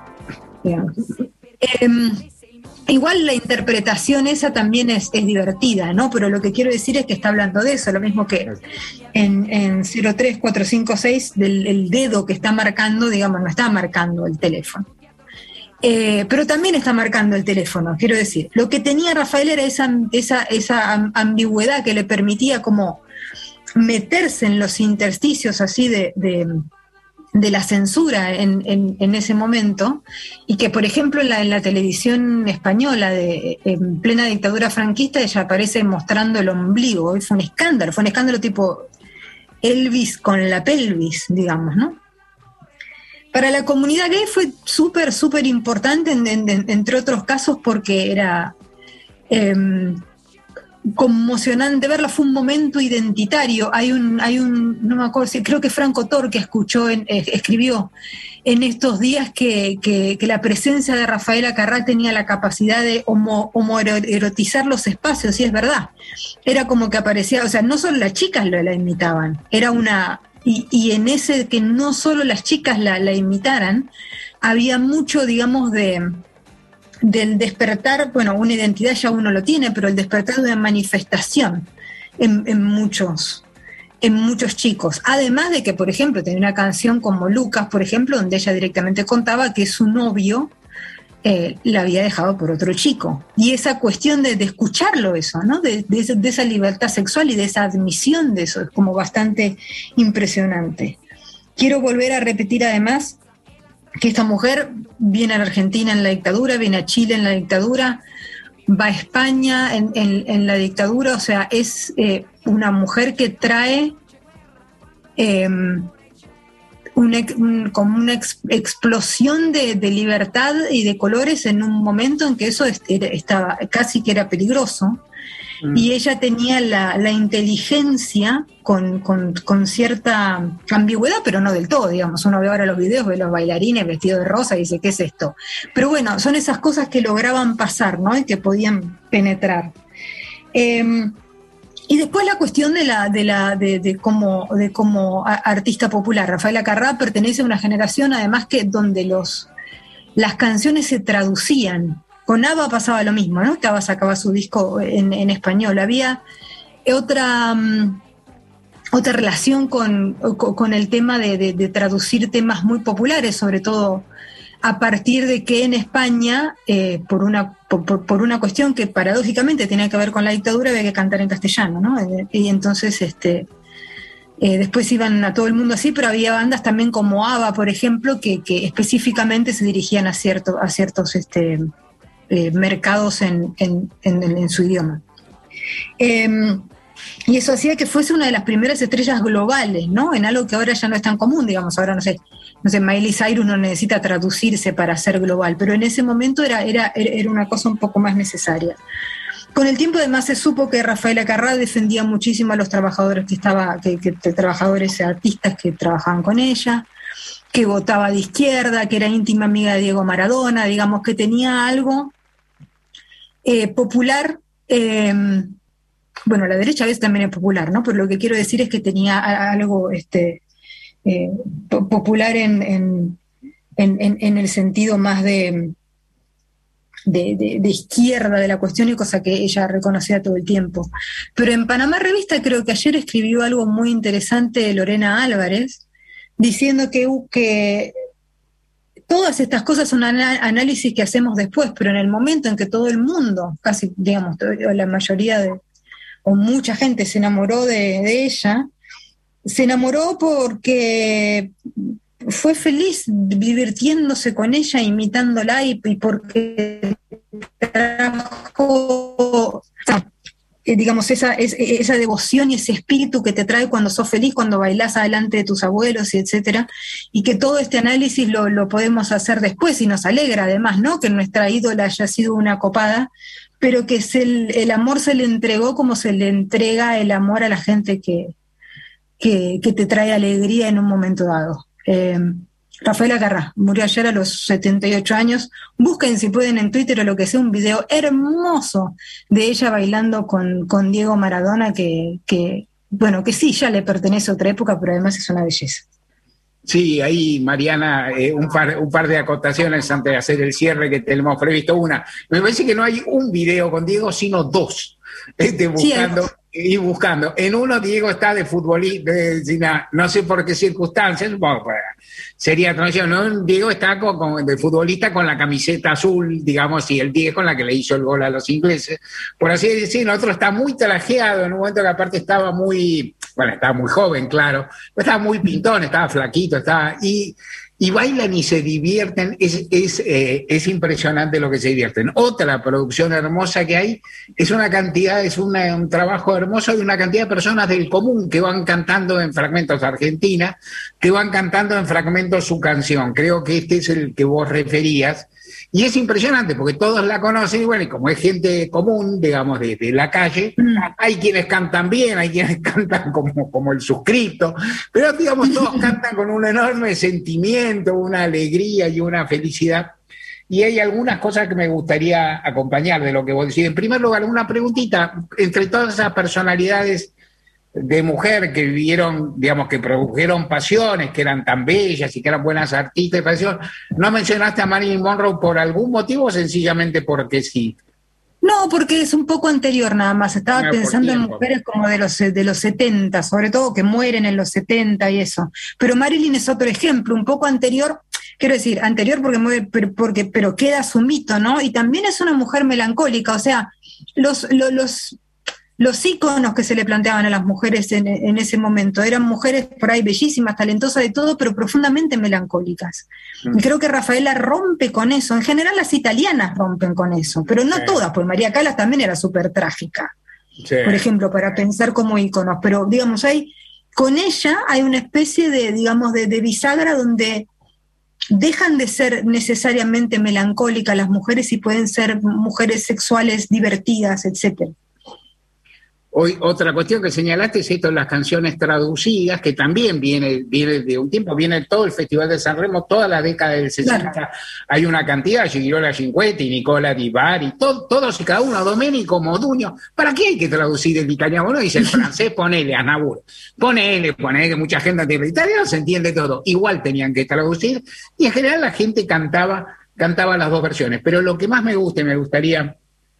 Eh, igual la interpretación esa también es, es divertida, ¿no? Pero lo que quiero decir es que está hablando de eso, lo mismo que en, en cero tres cuatro cinco seis, del el dedo que está marcando, digamos, no está marcando el teléfono. Eh, pero también está marcando el teléfono, quiero decir. Lo que tenía Rafael era esa, esa, esa ambigüedad que le permitía como meterse en los intersticios así de, de, de la censura en, en, en ese momento, y que, por ejemplo, en la, en la televisión española de, en plena dictadura franquista, ella aparece mostrando el ombligo. Fue un escándalo, fue un escándalo tipo Elvis con la pelvis, digamos, ¿no? Para la comunidad gay fue súper, súper importante, en, en, entre otros casos, porque era eh, conmocionante verla, fue un momento identitario. Hay un, hay un, no me acuerdo, creo que Franco Tor, que escuchó, en, eh, escribió en estos días que, que, que la presencia de Rafaela Carrá tenía la capacidad de homo, homoerotizar los espacios, y es verdad. Era como que aparecía, o sea, no solo las chicas la, la imitaban, era una... Y, y en ese que no solo las chicas la, la imitaran, había mucho, digamos, de del despertar, bueno, una identidad ya uno lo tiene, pero el despertar de una manifestación en, en muchos en muchos chicos. Además de que, por ejemplo, tenía una canción como Lucas, por ejemplo, donde ella directamente contaba que su novio eh, la había dejado por otro chico. Y esa cuestión de, de escucharlo eso, ¿no? De, de, esa, de esa libertad sexual y de esa admisión de eso, es como bastante impresionante. Quiero volver a repetir además que esta mujer viene a la Argentina en la dictadura, viene a Chile en la dictadura, va a España en, en, en la dictadura, o sea, es eh, una mujer que trae eh, un, un, como una ex, explosión de, de libertad y de colores en un momento en que eso estaba casi que era peligroso. Mm. Y ella tenía la, la inteligencia con, con, con cierta ambigüedad, pero no del todo, digamos. Uno ve ahora los videos, ve los bailarines vestidos de rosa y dice, ¿qué es esto? Pero bueno, son esas cosas que lograban pasar, ¿no? Y que podían penetrar. Eh, y después la cuestión de la de la de, de como de como artista popular. Rafaela Carrà pertenece a una generación además que donde los las canciones se traducían. Con ABBA pasaba lo mismo, ¿no? Que ABBA sacaba su disco en, en español. Había otra um, otra relación con, con, con el tema de, de, de traducir temas muy populares, sobre todo a partir de que en España, eh, por, una, por, por una cuestión que paradójicamente tenía que ver con la dictadura, había que cantar en castellano, ¿no? Y entonces este, eh, después iban a todo el mundo así, pero había bandas también como ABBA, por ejemplo, que, que específicamente se dirigían a, cierto, a ciertos este, eh, mercados en, en, en, en su idioma. Eh, y eso hacía que fuese una de las primeras estrellas globales, ¿no? En algo que ahora ya no es tan común, digamos, ahora no sé, no sé, Miley Cyrus no necesita traducirse para ser global, pero en ese momento era, era, era una cosa un poco más necesaria. Con el tiempo además se supo que Rafaela Carrà defendía muchísimo a los trabajadores que estaba, que, que trabajadores artistas que trabajaban con ella, que votaba de izquierda, que era íntima amiga de Diego Maradona, digamos que tenía algo eh, popular. Eh, bueno, la derecha a veces también es popular, ¿no? Pero lo que quiero decir es que tenía algo este, eh, popular en, en, en, en el sentido más de, de, de, de izquierda de la cuestión, y cosa que ella reconocía todo el tiempo. Pero en Panamá Revista creo que ayer escribió algo muy interesante Lorena Álvarez, diciendo que, que todas estas cosas son análisis que hacemos después, pero en el momento en que todo el mundo, casi, digamos, la mayoría de, o mucha gente se enamoró de, de ella, se enamoró porque fue feliz divirtiéndose con ella, imitándola, y, y porque trajo, digamos, esa, es, esa devoción y ese espíritu que te trae cuando sos feliz, cuando bailás adelante de tus abuelos, y etcétera, y que todo este análisis lo, lo podemos hacer después, y nos alegra además, ¿no?, que nuestra ídola haya sido una copada, pero que se, el, el amor se le entregó como se le entrega el amor a la gente que, que, que te trae alegría en un momento dado. Eh, Rafaela Carrà murió ayer a los setenta y ocho años. Busquen, si pueden, en Twitter o lo que sea, un video hermoso de ella bailando con, con Diego Maradona, que, que, bueno, que sí, ya le pertenece a otra época, pero además es una belleza. Sí, ahí, Mariana, eh, un, par, un par de acotaciones antes de hacer el cierre que tenemos previsto. Una, me parece que no hay un video con Diego, sino dos, este, buscando sí, y buscando. En uno, Diego está de futbolista, no sé por qué circunstancias, bueno, pues, sería tradición, ¿no? Diego está con, con, de futbolista con la camiseta azul, digamos, y el diez con la que le hizo el gol a los ingleses, por así decirlo. Otro está muy trajeado, en un momento que aparte estaba muy, bueno, estaba muy joven, claro, pero estaba muy pintón, estaba flaquito, estaba, y, y bailan y se divierten, es, es, eh, es impresionante lo que se divierten. Otra producción hermosa que hay es una cantidad, es una, un trabajo hermoso de una cantidad de personas del común que van cantando en fragmentos Argentina, que van cantando en fragmentos su canción. Creo que este es el que vos referías. Y es impresionante porque todos la conocen, y bueno, y como es gente común, digamos, de, de la calle, mm. hay quienes cantan bien, hay quienes cantan como, como el suscripto, pero digamos, todos cantan con un enorme sentimiento, una alegría y una felicidad. Y hay algunas cosas que me gustaría acompañar de lo que vos decís. En primer lugar, una preguntita, entre todas esas personalidades de mujer que vivieron, digamos, que produjeron pasiones, que eran tan bellas y que eran buenas artistas de pasión, ¿no mencionaste a Marilyn Monroe por algún motivo o sencillamente porque sí? No, porque es un poco anterior nada más. Estaba no, pensando en mujeres como de los, de los setenta, sobre todo que mueren en los setenta y eso. Pero Marilyn es otro ejemplo, un poco anterior, quiero decir, anterior porque muere, pero, porque, pero queda su mito, ¿no? Y también es una mujer melancólica, o sea, los... los, los Los íconos que se le planteaban a las mujeres en, en ese momento eran mujeres por ahí bellísimas, talentosas de todo, pero profundamente melancólicas. Mm. Y creo que Rafaela rompe con eso. En general las italianas rompen con eso, pero no sí. todas, porque María Callas también era súper trágica. Sí. Por ejemplo, para pensar como íconos, pero digamos, hay, con ella hay una especie de, digamos, de, de bisagra donde dejan de ser necesariamente melancólicas las mujeres y pueden ser mujeres sexuales divertidas, etcétera. Hoy, otra cuestión que señalaste es esto de las canciones traducidas, que también viene, viene de un tiempo, viene todo el Festival de San Remo, toda la década del sesenta, claro. Hay una cantidad, Gigliola Cinquetti, Nicola Di Bari, todo, todos y cada uno, Domenico Modugno. ¿Para qué hay que traducir el italiano? Uno dice el francés, ponele, Aznavour, ponele, ponele, que mucha gente de italiano se entiende todo. Igual tenían que traducir, y en general la gente cantaba, cantaba las dos versiones. Pero lo que más me gusta, y me gustaría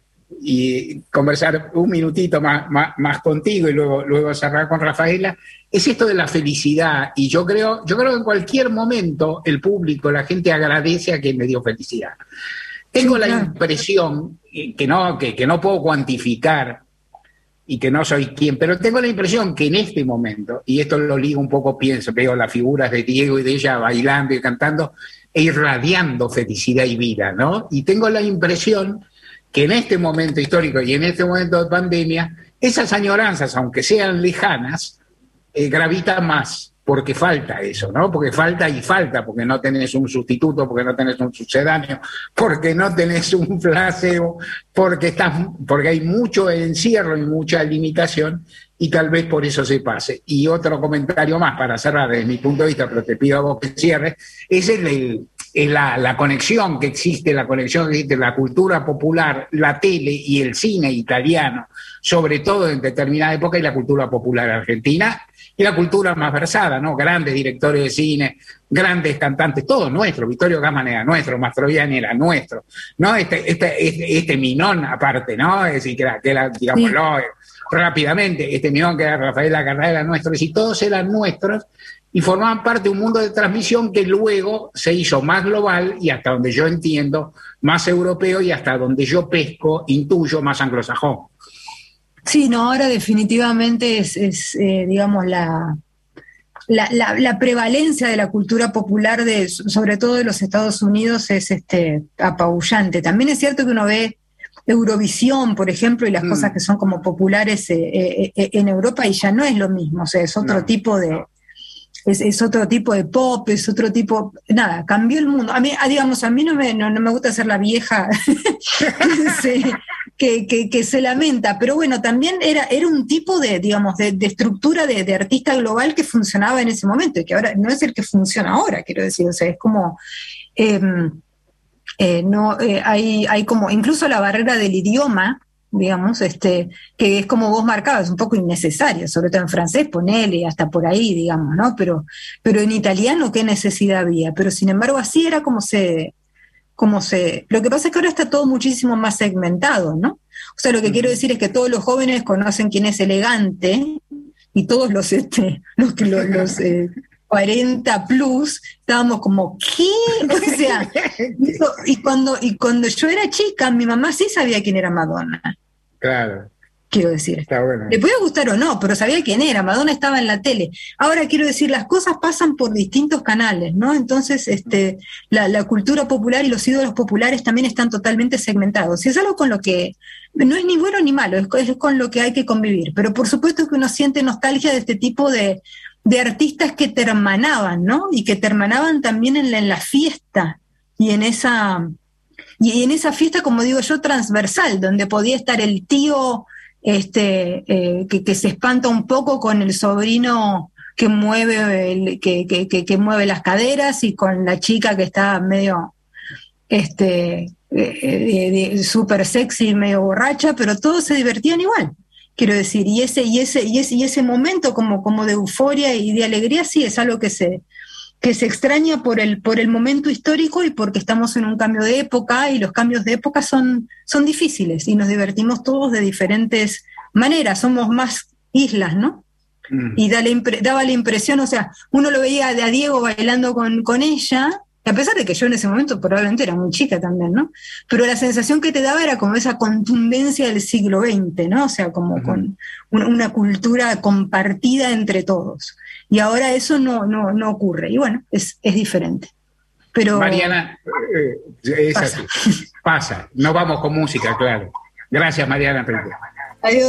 y conversar un minutito más, más, más contigo y luego, luego cerrar con Rafaela, es esto de la felicidad. Y yo creo, yo creo que en cualquier momento el público, la gente agradece a quien me dio felicidad. Tengo la impresión, que no, que, que no puedo cuantificar y que no soy quien, pero tengo la impresión que en este momento, y esto lo ligo un poco, pienso, veo las figuras de Diego y de ella bailando y cantando e irradiando felicidad y vida, ¿no? Y tengo la impresión que en este momento histórico y en este momento de pandemia, esas añoranzas, aunque sean lejanas, eh, gravitan más, porque falta eso, ¿no? Porque falta y falta, porque no tenés un sustituto, porque no tenés un sucedáneo, porque no tenés un placebo, porque, estás, porque hay mucho encierro y mucha limitación, y tal vez por eso se pase. Y otro comentario más para cerrar desde mi punto de vista, pero te pido a vos que cierres, es el, el es la, la conexión que existe, la conexión que existe, la cultura popular, la tele y el cine italiano, sobre todo en determinada época, y la cultura popular argentina, y la cultura más versada, ¿no? Grandes directores de cine, grandes cantantes, todo nuestro, Vittorio Gassman era nuestro, Mastroianni era nuestro, ¿no? Este, este, este, este Minón aparte, ¿no? Es decir, que era, que era digámoslo, sí. rápidamente, este Minón que era Rafaela Carrà era nuestro, es decir, todos eran nuestros, y formaban parte de un mundo de transmisión que luego se hizo más global y, hasta donde yo entiendo, más europeo, y hasta donde yo pesco, intuyo, más anglosajón. Sí, no, ahora definitivamente es, es eh, digamos, la, la, la, la prevalencia de la cultura popular, de, sobre todo de los Estados Unidos, es este, apabullante. También es cierto que uno ve Eurovisión, por ejemplo, y las mm. cosas que son como populares eh, eh, eh, en Europa, y ya no es lo mismo, o sea, es otro no. tipo de... Es, es otro tipo de pop, es otro tipo... Nada, cambió el mundo. A mí, digamos, a mí no me, no, no me gusta ser la vieja se, que, que, que se lamenta, pero bueno, también era, era un tipo de, digamos, de, de estructura de, de artista global que funcionaba en ese momento, y que ahora no es el que funciona ahora, quiero decir, o sea, es como... Eh, eh, no eh, hay, hay como... Incluso la barrera del idioma, digamos, este, que es como vos marcabas, un poco innecesario, sobre todo en francés, ponele, hasta por ahí, digamos, ¿no? Pero, pero en italiano, ¿qué necesidad había? Pero sin embargo, así era como se, como se... Lo que pasa es que ahora está todo muchísimo más segmentado, ¿no? O sea, lo que mm. quiero decir es que todos los jóvenes conocen quién es Elegante, y todos los, este, los, los, los eh, cuarenta plus, estábamos como, ¿qué? O sea, y cuando, y cuando yo era chica, mi mamá sí sabía quién era Madonna. Claro. Quiero decir. Está bueno. Le podía gustar o no, pero sabía quién era. Madonna estaba en la tele. Ahora quiero decir, las cosas pasan por distintos canales, ¿no? Entonces, este, la, la cultura popular y los ídolos populares también están totalmente segmentados. Y es algo con lo que no es ni bueno ni malo, es, es con lo que hay que convivir. Pero por supuesto que uno siente nostalgia de este tipo de, de artistas que te hermanaban, ¿no? Y que te hermanaban también en la, en la fiesta y en esa... Y en esa fiesta, como digo yo, transversal, donde podía estar el tío este, eh, que, que se espanta un poco con el sobrino que mueve, el, que, que, que, que mueve las caderas, y con la chica que está medio este, eh, eh, súper sexy, medio borracha, pero todos se divertían igual. Quiero decir, y ese, y ese, y ese, y ese momento como, como de euforia y de alegría, sí es algo que se... que se extraña por el, por el momento histórico y porque estamos en un cambio de época, y los cambios de época son, son difíciles y nos divertimos todos de diferentes maneras, somos más islas, ¿no? Mm. Y da la impre, daba la impresión, o sea, uno lo veía a Diego bailando con, con ella, a pesar de que yo en ese momento probablemente era muy chica también, ¿no? Pero la sensación que te daba era como esa contundencia del siglo veinte, ¿no? O sea, como uh-huh. con una, una cultura compartida entre todos. Y ahora eso no, no, no ocurre. Y bueno, es, es diferente. Pero Mariana, eh, es pasa. así. Pasa. No vamos con música, claro. Gracias, Mariana. Adiós.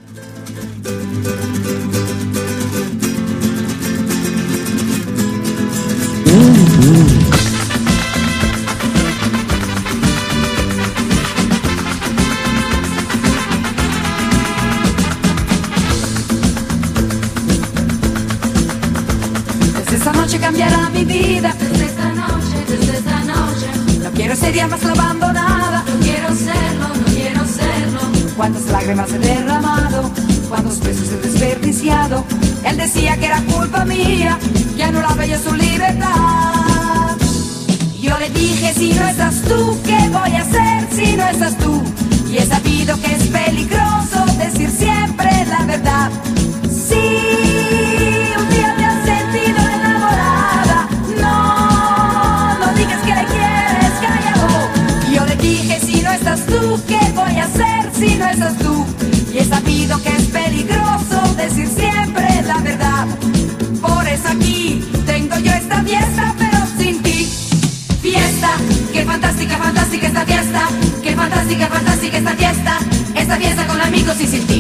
Desde esta noche cambiará mi vida. Desde esta noche, desde esta noche. No quiero ser ya más la abandonada. No quiero serlo, no quiero serlo. Cuántas lágrimas he derramado, cuántos besos he desperdiciado. Él decía que era culpa mía, que anulaba yo su libertad. Yo le dije, si no estás tú, ¿qué voy a hacer si no estás tú? Y he sabido que es peligroso decir siempre la verdad. Sí, un día te has sentido enamorada. No, no digas que le quieres, cállalo. Yo le dije, si no estás tú, ¿qué voy a hacer si no estás tú? Y he sabido que es peligroso decir siempre la verdad. Por eso aquí tengo yo esta fiesta, pero sin ti. Fiesta, qué fantástica, fantástica esta fiesta. Qué fantástica, fantástica esta fiesta. Esta fiesta con amigos y sin ti.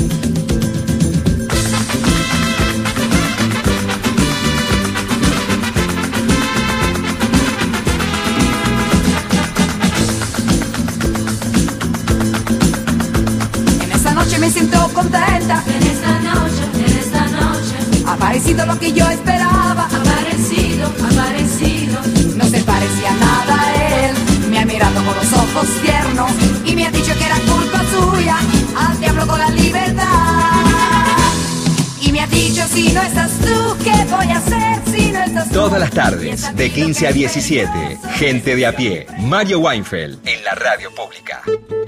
Me siento contenta en esta noche, en esta noche. Ha aparecido lo que yo esperaba. Aparecido, aparecido. No se parecía nada a él. Me ha mirado con los ojos tiernos y me ha dicho que era culpa suya. Al diablo con la libertad. Y me ha dicho, si no estás tú, ¿qué voy a hacer si no estás tú? Todas las tardes, de quince a diecisiete, Gente de a Pie, Mario Weinfeld, en la radio pública.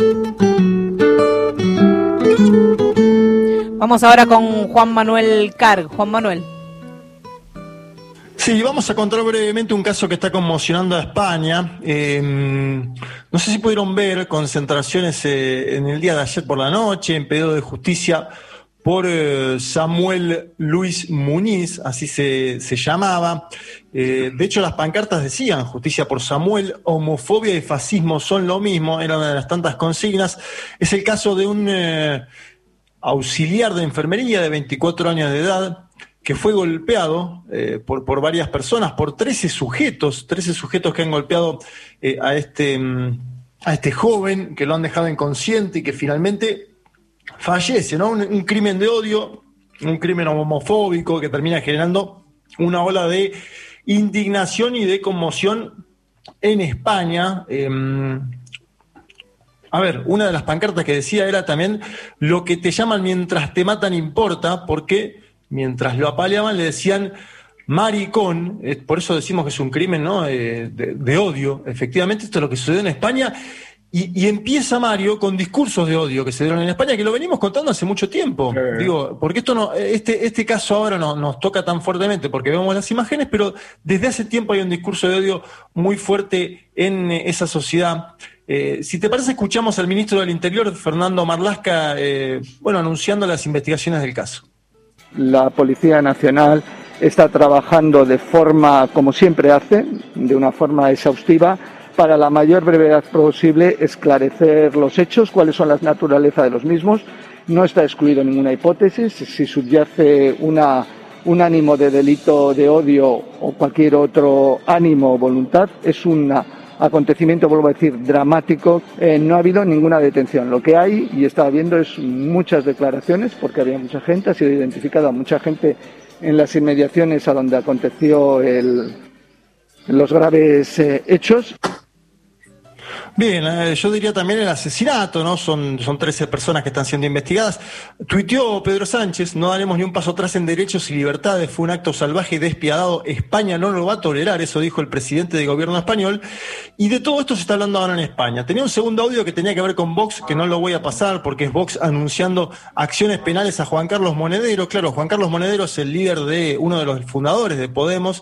Vamos ahora con Juan Manuel Carg. Juan Manuel. Sí, vamos a contar brevemente un caso que está conmocionando a España. Eh, no sé si pudieron ver concentraciones eh, en el día de ayer por la noche en pedido de justicia por eh, Samuel Luis Muniz, así se, se llamaba. Eh, de hecho, las pancartas decían: justicia por Samuel, homofobia y fascismo son lo mismo, era una de las tantas consignas. Es el caso de un eh, auxiliar de enfermería de veinticuatro años de edad que fue golpeado eh, por, por varias personas, por trece sujetos, trece sujetos que han golpeado eh, a, este, a este joven, que lo han dejado inconsciente y que finalmente fallece, ¿no? Un, un crimen de odio, un crimen homofóbico que termina generando una ola de indignación y de conmoción en España. Eh, A ver, una de las pancartas que decía era también: lo que te llaman mientras te matan importa, porque mientras lo apaleaban le decían maricón. Eh, por eso decimos que es un crimen, ¿no? eh, de, de odio. Efectivamente, esto es lo que sucedió en España. Y, y empieza Mario con discursos de odio que se dieron en España, que lo venimos contando hace mucho tiempo. Eh. Digo, porque esto no, este, este caso ahora no, nos toca tan fuertemente porque vemos las imágenes, pero desde hace tiempo hay un discurso de odio muy fuerte en esa sociedad. Eh, si te parece, escuchamos al ministro del Interior, Fernando Marlaska, eh, bueno, anunciando las investigaciones del caso. La Policía Nacional está trabajando de forma, como siempre hace, de una forma exhaustiva, para la mayor brevedad posible esclarecer los hechos, cuáles son las naturalezas de los mismos. No está excluido ninguna hipótesis. Si subyace una, un ánimo de delito de odio o cualquier otro ánimo o voluntad, es una acontecimiento, vuelvo a decir, dramático. Eh, no ha habido ninguna detención. Lo que hay y está habiendo es muchas declaraciones, porque había mucha gente, ha sido identificada mucha gente en las inmediaciones a donde aconteció el, los graves eh, hechos. Bien, eh, yo diría también el asesinato, ¿no? Son, son trece personas que están siendo investigadas. Tuiteó Pedro Sánchez: no daremos ni un paso atrás en derechos y libertades, fue un acto salvaje y despiadado, España no lo va a tolerar, eso dijo el presidente del gobierno español. Y de todo esto se está hablando ahora en España. Tenía un segundo audio que tenía que ver con Vox, que no lo voy a pasar porque es Vox anunciando acciones penales a Juan Carlos Monedero. Claro, Juan Carlos Monedero es el líder de uno de los fundadores de Podemos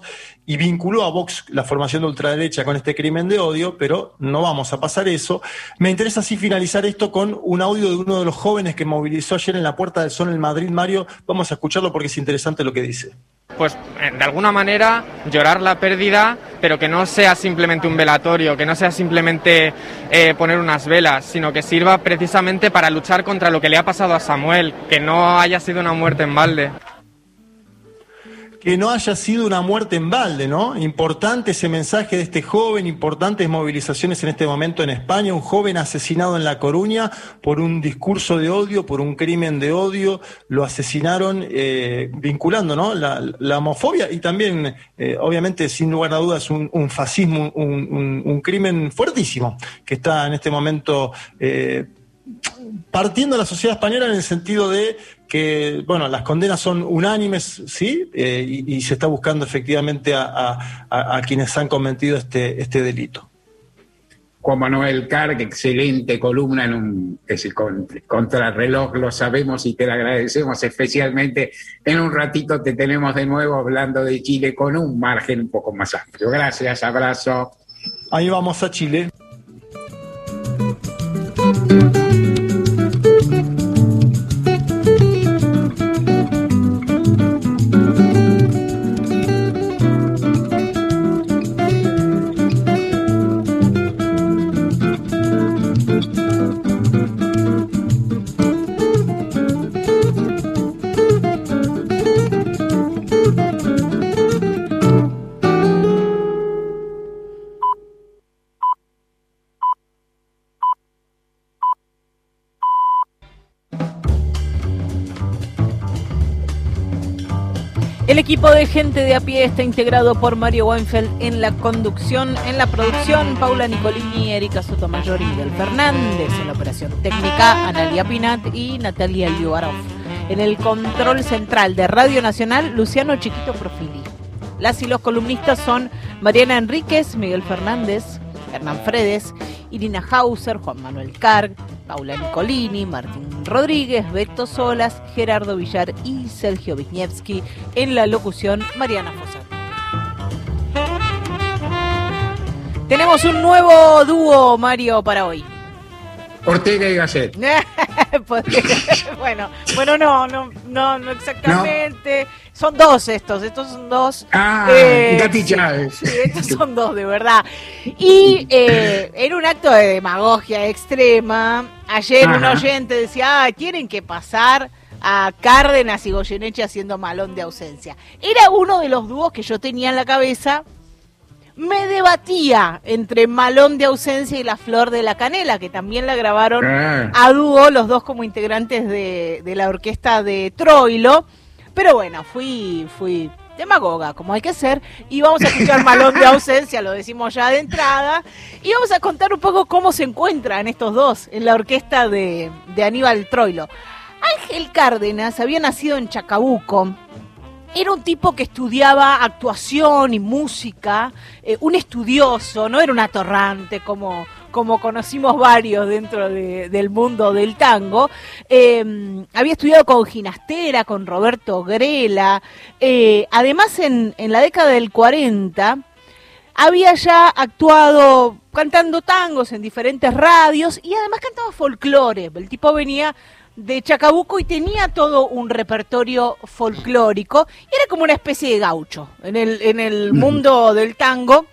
y vinculó a Vox, la formación de ultraderecha, con este crimen de odio, pero no vamos a pasar eso. Me interesa así finalizar esto con un audio de uno de los jóvenes que movilizó ayer en la Puerta del Sol en Madrid, Mario. Vamos a escucharlo porque es interesante lo que dice. Pues de alguna manera llorar la pérdida, pero que no sea simplemente un velatorio, que no sea simplemente eh, poner unas velas, sino que sirva precisamente para luchar contra lo que le ha pasado a Samuel, que no haya sido una muerte en balde. Que no haya sido una muerte en balde, ¿no? Importante ese mensaje de este joven, importantes movilizaciones en este momento en España, un joven asesinado en La Coruña por un discurso de odio, por un crimen de odio, lo asesinaron eh, vinculando, ¿no? La, la homofobia y también, eh, obviamente, sin lugar a dudas, un, un fascismo, un, un, un crimen fuertísimo que está en este momento eh, partiendo la sociedad española en el sentido de que, bueno, las condenas son unánimes, ¿sí? Eh, y, y se está buscando efectivamente a, a, a quienes han cometido este, este delito. Juan Manuel Carg, excelente columna en un es el contrarreloj, lo sabemos y te lo agradecemos especialmente. En un ratito te tenemos de nuevo hablando de Chile con un margen un poco más amplio. Gracias, abrazo. Ahí vamos a Chile. El equipo de Gente de a Pie está integrado por Mario Weinfeld en la conducción, en la producción, Paula Nicolini, Erika Sotomayor y Miguel Fernández, en la operación técnica, Analia Pinat y Natalia Yuarov. En el control central de Radio Nacional, Luciano Chiquito Profili. Las y los columnistas son Mariana Enríquez, Miguel Fernández, Hernán Fredes, Irina Hauser, Juan Manuel Carg, Paula Nicolini, Martín Rodríguez, Beto Solas, Gerardo Villar y Sergio Wisniewski. En la locución, Mariana Fossati. Tenemos un nuevo dúo, Mario, para hoy. Ortega y Gasset. bueno, bueno, no, no, no, no exactamente. ¿No? Son dos estos, estos son dos. Ah, eh, Gati Chávez. Sí, estos son dos, de verdad. Y eh, en un acto de demagogia extrema, ayer Ajá. un oyente decía, ah, tienen que pasar a Cárdenas y Goyeneche haciendo Malón de ausencia. Era uno de los dúos que yo tenía en la cabeza. Me debatía entre Malón de ausencia y La Flor de la Canela, que también la grabaron ah. a dúo, los dos como integrantes de, de la orquesta de Troilo. Pero bueno, fui fui demagoga, como hay que ser, y vamos a escuchar Malón de ausencia, lo decimos ya de entrada, y vamos a contar un poco cómo se encuentran estos dos en la orquesta de, de Aníbal Troilo. Ángel Cárdenas había nacido en Chacabuco. Era un tipo que estudiaba actuación y música, eh, un estudioso, no era un atorrante como, como conocimos varios dentro de, del mundo del tango. Eh, había estudiado con Ginastera, con Roberto Grela. Eh, además, en, en la década del cuarenta, había ya actuado cantando tangos en diferentes radios y además cantaba folclore. El tipo venía de Chacabuco y tenía todo un repertorio folclórico. Era como una especie de gaucho en el en el mundo del tango.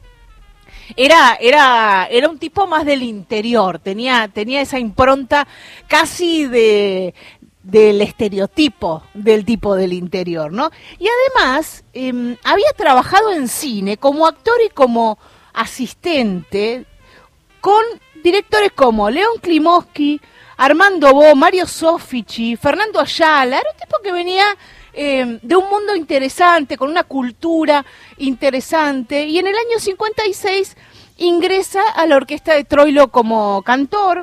Era era era un tipo más del interior, tenía tenía esa impronta casi de del estereotipo del tipo del interior, ¿no? Y además eh, había trabajado en cine como actor y como asistente con directores como León Klimovsky, Armando Bo, Mario Soffici, Fernando Ayala. Era un tipo que venía eh, de un mundo interesante, con una cultura interesante, y en el año cincuenta y seis ingresa a la orquesta de Troilo como cantor.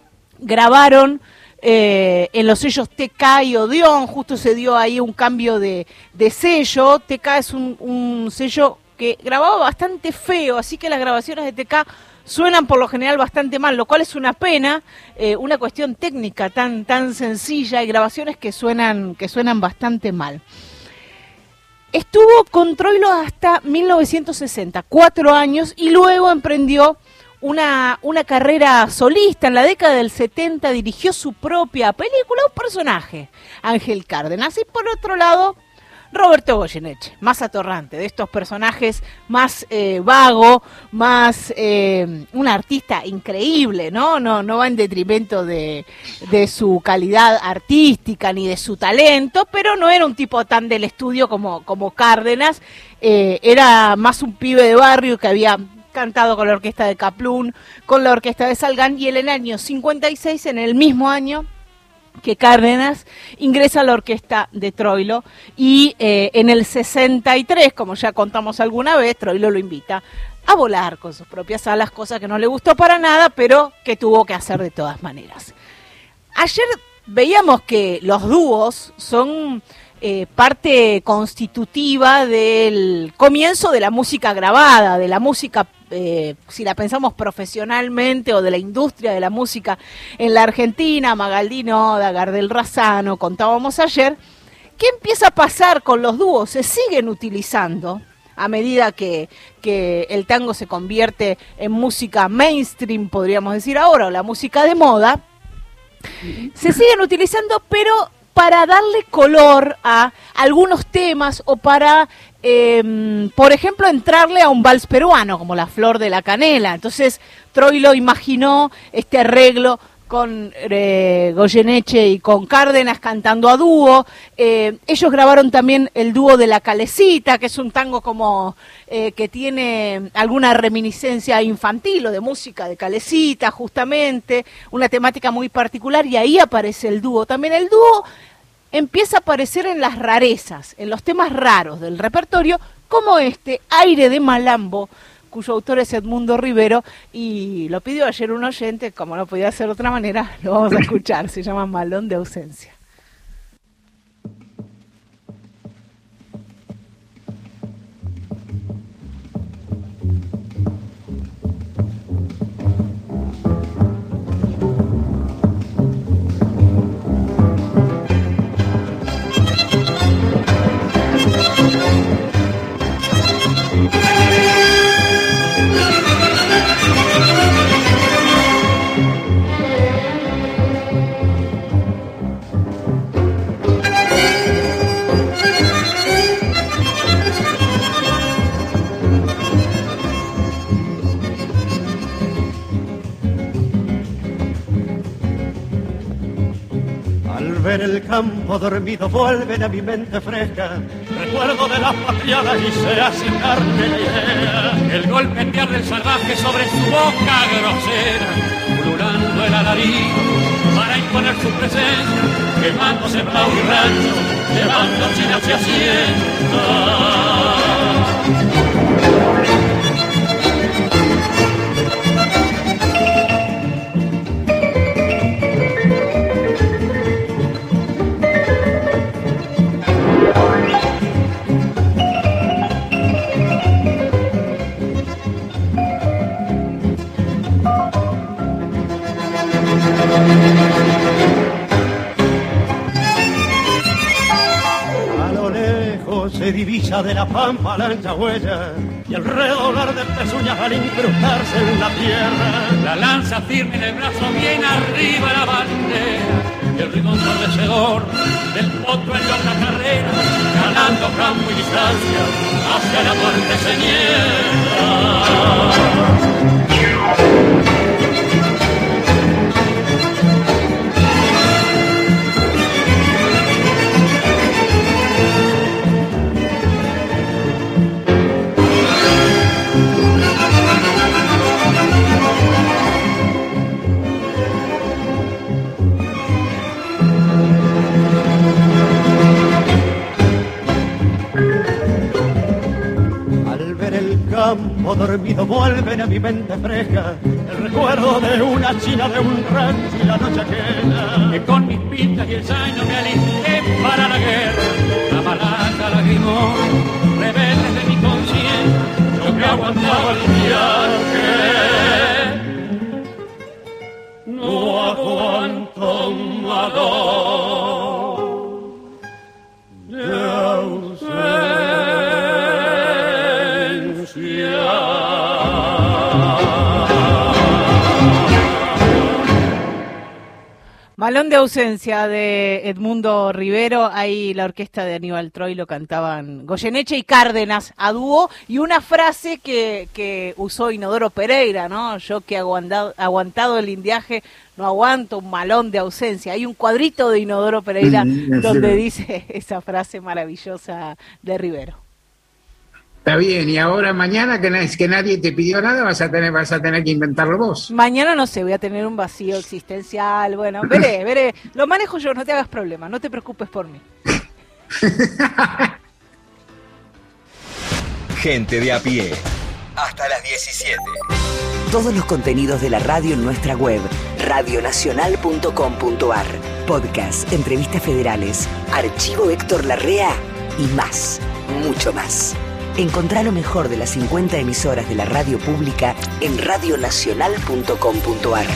Grabaron eh, en los sellos T K y Odeón, justo se dio ahí un cambio de, de sello. T K es un, un sello que grababa bastante feo, así que las grabaciones de T K suenan por lo general bastante mal, lo cual es una pena, eh, una cuestión técnica tan tan sencilla y grabaciones que suenan que suenan bastante mal. Estuvo con Troilo hasta mil novecientos sesenta, cuatro años, y luego emprendió una, una carrera solista. En la década del setenta dirigió su propia película, un personaje, Ángel Cárdenas. Y por otro lado, Roberto Goyeneche, más atorrante, de estos personajes más eh, vago, más eh, un artista increíble, ¿no? No, no va en detrimento de, de su calidad artística ni de su talento, pero no era un tipo tan del estudio como, como Cárdenas, eh, era más un pibe de barrio que había cantado con la orquesta de Kaplún, con la orquesta de Salgán, y en el año cincuenta y seis, en el mismo año que Cárdenas, ingresa a la orquesta de Troilo, y eh, en el sesenta y tres, como ya contamos alguna vez, Troilo lo invita a volar con sus propias alas, cosa que no le gustó para nada, pero que tuvo que hacer de todas maneras. Ayer veíamos que los dúos son eh, parte constitutiva del comienzo de la música grabada, de la música Eh, si la pensamos profesionalmente, o de la industria de la música en la Argentina. Magaldino, Oda, Gardel Razzano, contábamos ayer. ¿Qué empieza a pasar con los dúos? Se siguen utilizando a medida que, que el tango se convierte en música mainstream, podríamos decir ahora, o la música de moda. Se siguen utilizando, pero para darle color a algunos temas, o para, eh, por ejemplo, entrarle a un vals peruano, como La Flor de la Canela. Entonces, Troilo imaginó este arreglo con eh, Goyeneche y con Cárdenas cantando a dúo. Eh, ellos grabaron también el dúo de La Calecita, que es un tango como eh, que tiene alguna reminiscencia infantil o de música de Calecita, justamente, una temática muy particular, y ahí aparece el dúo. También el dúo empieza a aparecer en las rarezas, en los temas raros del repertorio, como este Aire de Malambo, cuyo autor es Edmundo Rivero, y lo pidió ayer un oyente, como no podía ser de otra manera, lo vamos a escuchar. Se llama Malón de Ausencia. Ver el campo dormido vuelven a mi mente fresca, recuerdo de las patriadas y se hace carne la idea. El golpetear del salvaje sobre su boca grosera, pululando el alarido para imponer su presencia, quemándose pavo y rancho, llevando China hacia hacienda. Se divisa de la pampa la ancha huella y el redoblar de pezuñas al incrustarse en la tierra. La lanza firme en el brazo, bien arriba la bandera, y el ritmo ensordecedor del potro en la carrera, ganando campo y distancia hacia la muerte señera. Campo dormido vuelven a mi mente fresca el recuerdo de una china de un rancho y la noche aquella que con mis pintas y el zaino me alisté para la guerra. La malaca lagrimón, rebelde de mi conciencia, yo que aguantaba el viaje, no aguanto más de ausencia. Malón de ausencia de Edmundo Rivero, ahí la orquesta de Aníbal Troilo cantaban Goyeneche y Cárdenas a dúo, y una frase que, que usó Inodoro Pereira, ¿no? Yo que he aguantado, aguantado el indiaje, no aguanto un malón de ausencia. Hay un cuadrito de Inodoro Pereira mm, donde dice esa frase maravillosa de Rivero. Está bien, y ahora mañana que, que nadie te pidió nada, vas a tener vas a tener que inventarlo vos. Mañana no sé, voy a tener un vacío existencial, bueno, veré, veré, lo manejo yo, no te hagas problema, no te preocupes por mí. Gente de a pie, hasta las diecisiete. Todos los contenidos de la radio en nuestra web, radio nacional punto com punto a r. Podcast, entrevistas federales, archivo Héctor Larrea y más, mucho más. Encontrá lo mejor de las cincuenta emisoras de la radio pública en radio nacional punto com punto a r.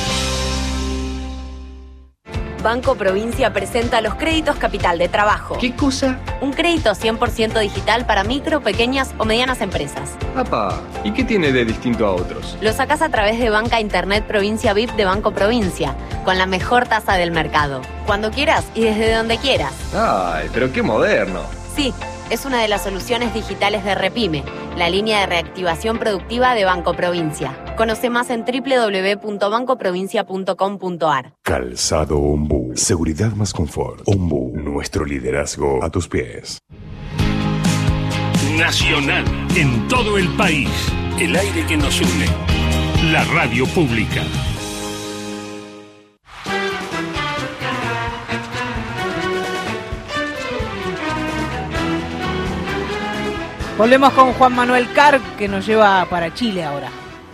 Banco Provincia presenta los créditos Capital de Trabajo. ¿Qué cosa? Un crédito cien por ciento digital para micro, pequeñas o medianas empresas. ¡Apa! ¿Y qué tiene de distinto a otros? Lo sacás a través de Banca Internet Provincia V I P de Banco Provincia, con la mejor tasa del mercado. Cuando quieras y desde donde quieras. ¡Ay, pero qué moderno! Sí, es una de las soluciones digitales de Repime, la línea de reactivación productiva de Banco Provincia. Conoce más en doble u doble u doble u punto banco provincia punto com punto a r. Calzado Ombu. Seguridad más confort. Ombu. Nuestro liderazgo a tus pies. Nacional. En todo el país. El aire que nos une. La radio pública. Volvemos con Juan Manuel Carr, que nos lleva para Chile ahora.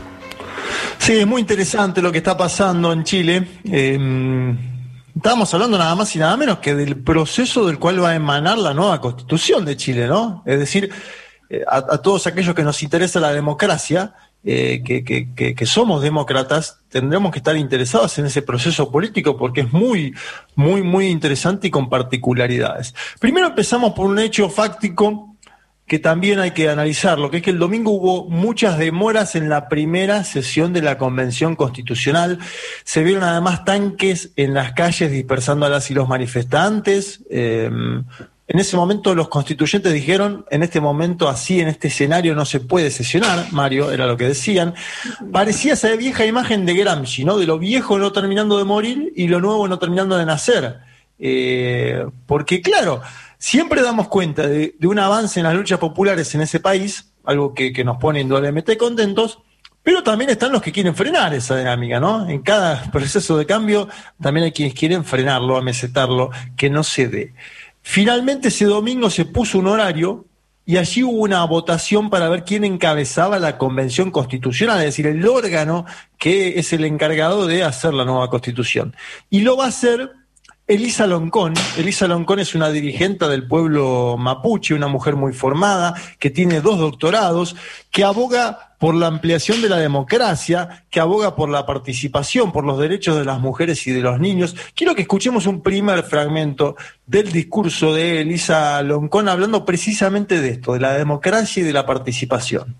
Sí, es muy interesante lo que está pasando en Chile. Eh, estábamos hablando nada más y nada menos que del proceso del cual va a emanar la nueva Constitución de Chile, ¿no? Es decir, eh, a, a todos aquellos que nos interesa la democracia, eh, que, que, que, que somos demócratas, tendremos que estar interesados en ese proceso político porque es muy, muy, muy interesante y con particularidades. Primero empezamos por un hecho fáctico que también hay que analizarlo, que es que el domingo hubo muchas demoras en la primera sesión de la Convención Constitucional. Se vieron además tanques en las calles dispersando a las y los manifestantes. Eh, en ese momento los constituyentes dijeron, en este momento así, en este escenario no se puede sesionar, Mario, era lo que decían. Parecía esa vieja imagen de Gramsci, ¿no? De lo viejo no terminando de morir y lo nuevo no terminando de nacer. Eh, porque claro, siempre damos cuenta de, de un avance en las luchas populares en ese país, algo que, que nos pone indudablemente contentos, pero también están los que quieren frenar esa dinámica, ¿no? En cada proceso de cambio también hay quienes quieren frenarlo, amesetarlo, que no se dé. Finalmente ese domingo se puso un horario y allí hubo una votación para ver quién encabezaba la Convención Constitucional, es decir, el órgano que es el encargado de hacer la nueva Constitución. Y lo va a hacer Elisa Loncón. Elisa Loncón es una dirigente del pueblo mapuche, una mujer muy formada, que tiene dos doctorados, que aboga por la ampliación de la democracia, que aboga por la participación, por los derechos de las mujeres y de los niños. Quiero que escuchemos un primer fragmento del discurso de Elisa Loncón hablando precisamente de esto, de la democracia y de la participación.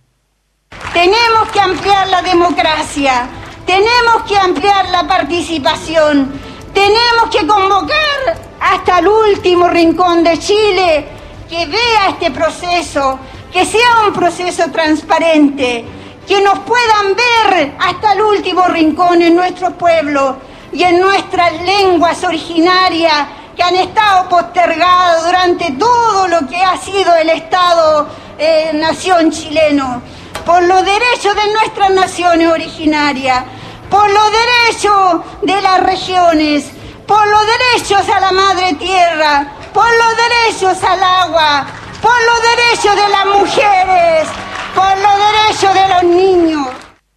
Tenemos que ampliar la democracia, tenemos que ampliar la participación. Tenemos que convocar hasta el último rincón de Chile que vea este proceso, que sea un proceso transparente, que nos puedan ver hasta el último rincón en nuestros pueblos y en nuestras lenguas originarias que han estado postergadas durante todo lo que ha sido el Estado-nación eh, chileno, por los derechos de nuestras naciones originarias, por los derechos de las regiones, por los derechos a la madre tierra, por los derechos al agua, por los derechos de las mujeres, por los derechos de los niños.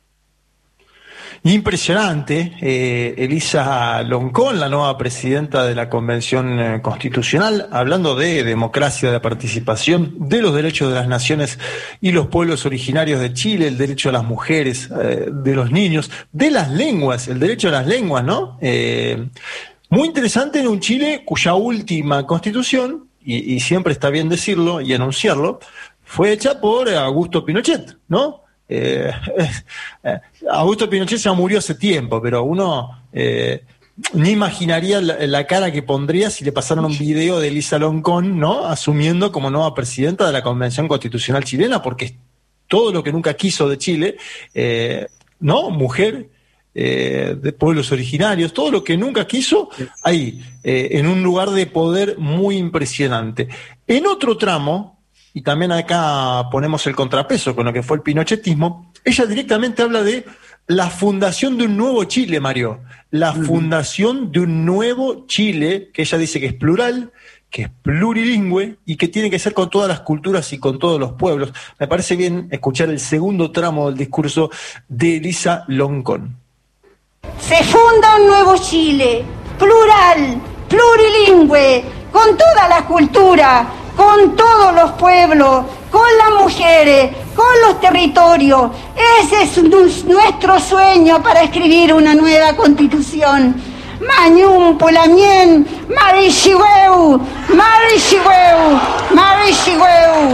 Impresionante, eh, Elisa Loncón, la nueva presidenta de la Convención eh, Constitucional, hablando de democracia, de participación, de los derechos de las naciones y los pueblos originarios de Chile, el derecho a las mujeres, eh, de los niños, de las lenguas, el derecho a las lenguas, ¿no? Eh, muy interesante en un Chile cuya última constitución, y, y siempre está bien decirlo y anunciarlo, fue hecha por Augusto Pinochet, ¿no? Eh, eh, Augusto Pinochet ya murió hace tiempo, pero uno eh, ni imaginaría la, la cara que pondría si le pasaran un video de Elisa Loncón, ¿no? Asumiendo como nueva presidenta de la Convención Constitucional chilena, porque es todo lo que nunca quiso de Chile, eh, ¿no? Mujer, eh, de pueblos originarios, todo lo que nunca quiso, ahí, eh, en un lugar de poder muy impresionante. En otro tramo, y también acá ponemos el contrapeso con lo que fue el pinochetismo, ella directamente habla de la fundación de un nuevo Chile, Mario. La fundación de un nuevo Chile, que ella dice que es plural, que es plurilingüe y que tiene que ser con todas las culturas y con todos los pueblos. Me parece bien escuchar el segundo tramo del discurso de Elisa Loncón. Se funda un nuevo Chile, plural, plurilingüe, con todas las culturas, con todos los pueblos, con las mujeres, con los territorios. Ese es nuestro sueño para escribir una nueva constitución. Mañum Polamien, Marichihueu, Marichihueu, Marichihueu.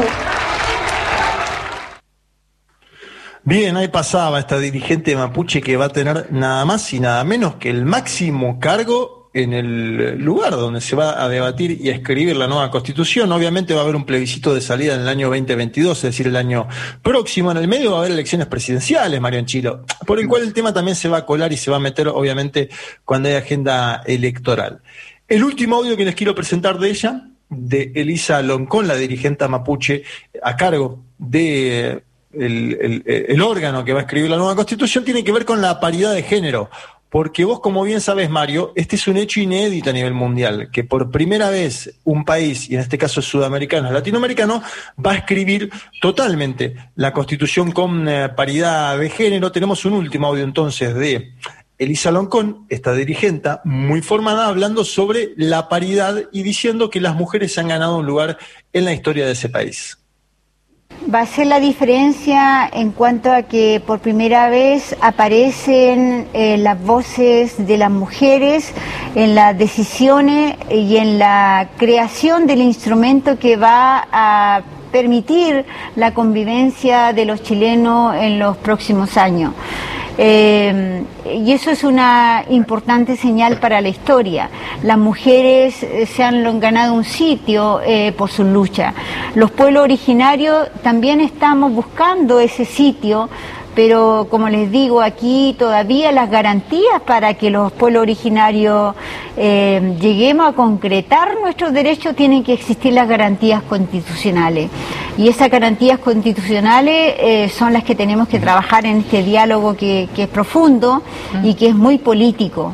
Bien, ahí pasaba esta dirigente mapuche que va a tener nada más y nada menos que el máximo cargo en el lugar donde se va a debatir y a escribir la nueva Constitución. Obviamente va a haber un plebiscito de salida en el año veinte veintidós, es decir, el año próximo. En el medio va a haber elecciones presidenciales, Mario Anchilo, por el cual el tema también se va a colar y se va a meter, obviamente, cuando hay agenda electoral. El último audio que les quiero presentar de ella, de Elisa Loncón, la dirigente mapuche, a cargo de el, el, el órgano que va a escribir la nueva Constitución, tiene que ver con la paridad de género. Porque vos, como bien sabés, Mario, este es un hecho inédito a nivel mundial, que por primera vez un país, y en este caso es sudamericano, es latinoamericano, va a escribir totalmente la Constitución con eh, paridad de género. Tenemos un último audio entonces de Elisa Loncón, esta dirigente muy formada, hablando sobre la paridad y diciendo que las mujeres han ganado un lugar en la historia de ese país. Va a ser la diferencia en cuanto a que por primera vez aparecen eh, las voces de las mujeres en las decisiones y en la creación del instrumento que va a permitir la convivencia de los chilenos en los próximos años. Eh, y eso es una importante señal para la historia. Las mujeres eh, se han ganado un sitio eh, por su lucha. Los pueblos originarios también estamos buscando ese sitio, pero como les digo, aquí todavía las garantías para que los pueblos originarios eh, lleguemos a concretar nuestros derechos, tienen que existir las garantías constitucionales. Y esas garantías constitucionales eh, son las que tenemos que trabajar en este diálogo que, que es profundo y que es muy político.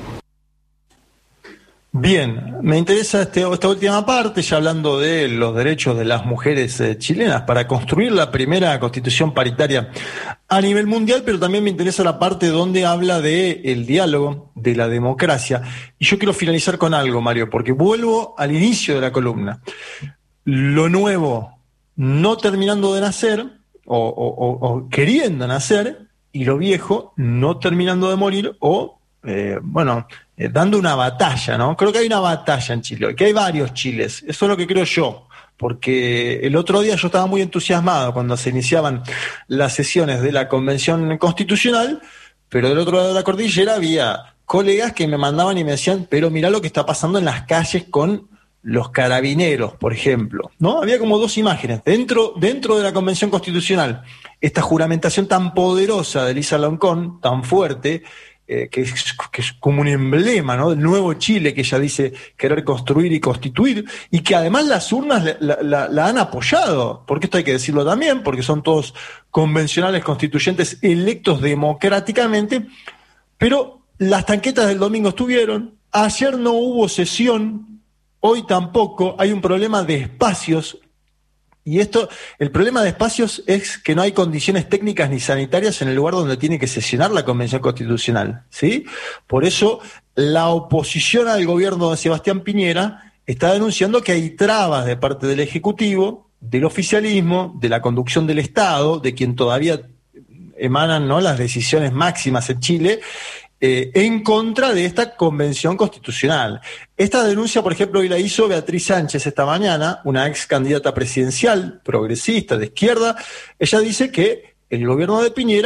Bien, me interesa este, esta última parte, ya hablando de los derechos de las mujeres eh, chilenas para construir la primera constitución paritaria a nivel mundial, pero también me interesa la parte donde habla de el diálogo, de la democracia. Y yo quiero finalizar con algo, Mario, porque vuelvo al inicio de la columna. Lo nuevo no terminando de nacer, o, o, o, o queriendo nacer, y lo viejo no terminando de morir, o, eh, bueno... Eh, dando una batalla, ¿no? Creo que hay una batalla en Chile, que hay varios Chiles, eso es lo que creo yo, porque el otro día yo estaba muy entusiasmado cuando se iniciaban las sesiones de la Convención Constitucional, pero del otro lado de la cordillera había colegas que me mandaban y me decían, pero mirá lo que está pasando en las calles con los carabineros, por ejemplo, ¿no? Había como dos imágenes, dentro, dentro de la Convención Constitucional, esta juramentación tan poderosa de Elisa Loncón, tan fuerte, Eh, que, es, que es como un emblema, ¿no?, del nuevo Chile que ella dice querer construir y constituir, y que además las urnas la, la, la han apoyado, porque esto hay que decirlo también, porque son todos convencionales constituyentes electos democráticamente, pero las tanquetas del domingo estuvieron, ayer no hubo sesión, hoy tampoco, hay un problema de espacios. Y esto, el problema de espacios es que no hay condiciones técnicas ni sanitarias en el lugar donde tiene que sesionar la Convención Constitucional, ¿sí? Por eso, la oposición al gobierno de Sebastián Piñera está denunciando que hay trabas de parte del Ejecutivo, del oficialismo, de la conducción del Estado, de quien todavía emanan, ¿no?, las decisiones máximas en Chile, Eh, en contra de esta Convención Constitucional. Esta denuncia, por ejemplo, hoy la hizo Beatriz Sánchez esta mañana, una ex candidata presidencial, progresista, de izquierda. Ella dice que el gobierno de Piñera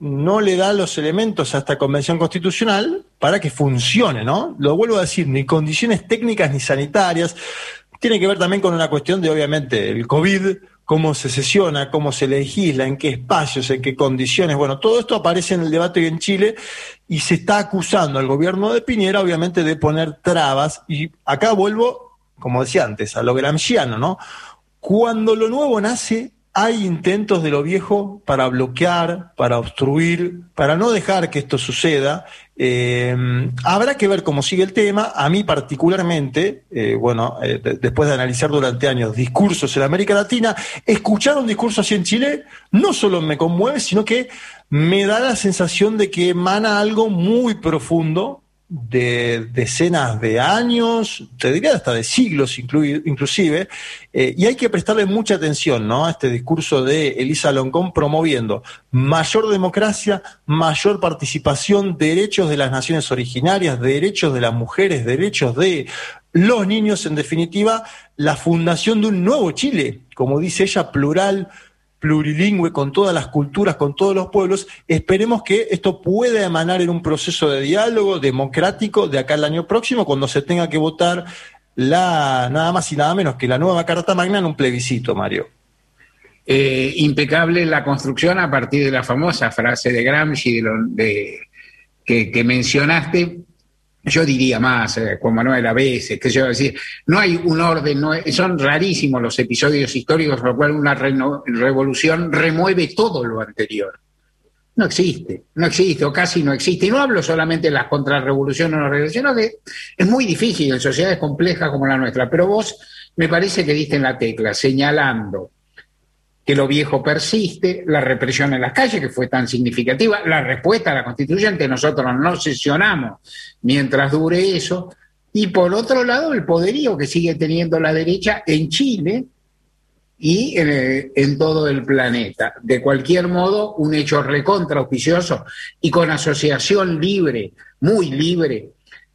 no le da los elementos a esta convención constitucional para que funcione, ¿no? Lo vuelvo a decir, ni condiciones técnicas ni sanitarias. Tiene que ver también con una cuestión de, obviamente, el COVID, cómo se sesiona, cómo se legisla, en qué espacios, en qué condiciones. Bueno, todo esto aparece en el debate hoy en Chile y se está acusando al gobierno de Piñera, obviamente, de poner trabas. Y acá vuelvo, como decía antes, a lo gramsciano, ¿no? Cuando lo nuevo nace, hay intentos de lo viejo para bloquear, para obstruir, para no dejar que esto suceda. Eh, habrá que ver cómo sigue el tema. A mí particularmente, eh, bueno, eh, de, después de analizar durante años discursos en América Latina, escuchar un discurso así en Chile no solo me conmueve, sino que me da la sensación de que emana algo muy profundo, de decenas de años, te diría hasta de siglos inclu- inclusive, eh, y hay que prestarle mucha atención, ¿no?, a este discurso de Elisa Loncón promoviendo mayor democracia, mayor participación, derechos de las naciones originarias, derechos de las mujeres, derechos de los niños, en definitiva, la fundación de un nuevo Chile, como dice ella, plural, plurilingüe, con todas las culturas, con todos los pueblos. Esperemos que esto pueda emanar en un proceso de diálogo democrático de acá al año próximo, cuando se tenga que votar la nada más y nada menos que la nueva Carta Magna en un plebiscito, Mario. Eh, impecable la construcción a partir de la famosa frase de Gramsci de lo, de, que, que mencionaste. Yo diría más, eh, Juan Manuel, a veces, que yo decir, no hay un orden, no hay, son rarísimos los episodios históricos por los cuales una reno, revolución remueve todo lo anterior. No existe, no existe, o casi no existe. Y no hablo solamente de las contrarrevoluciones o las revoluciones, que es muy difícil en sociedades complejas como la nuestra, pero vos me parece que diste en la tecla, señalando que lo viejo persiste, la represión en las calles, que fue tan significativa, la respuesta a la Constituyente, nosotros no sesionamos mientras dure eso, y por otro lado el poderío que sigue teniendo la derecha en Chile y en, en todo el planeta. De cualquier modo, un hecho recontra auspicioso y con asociación libre, muy libre.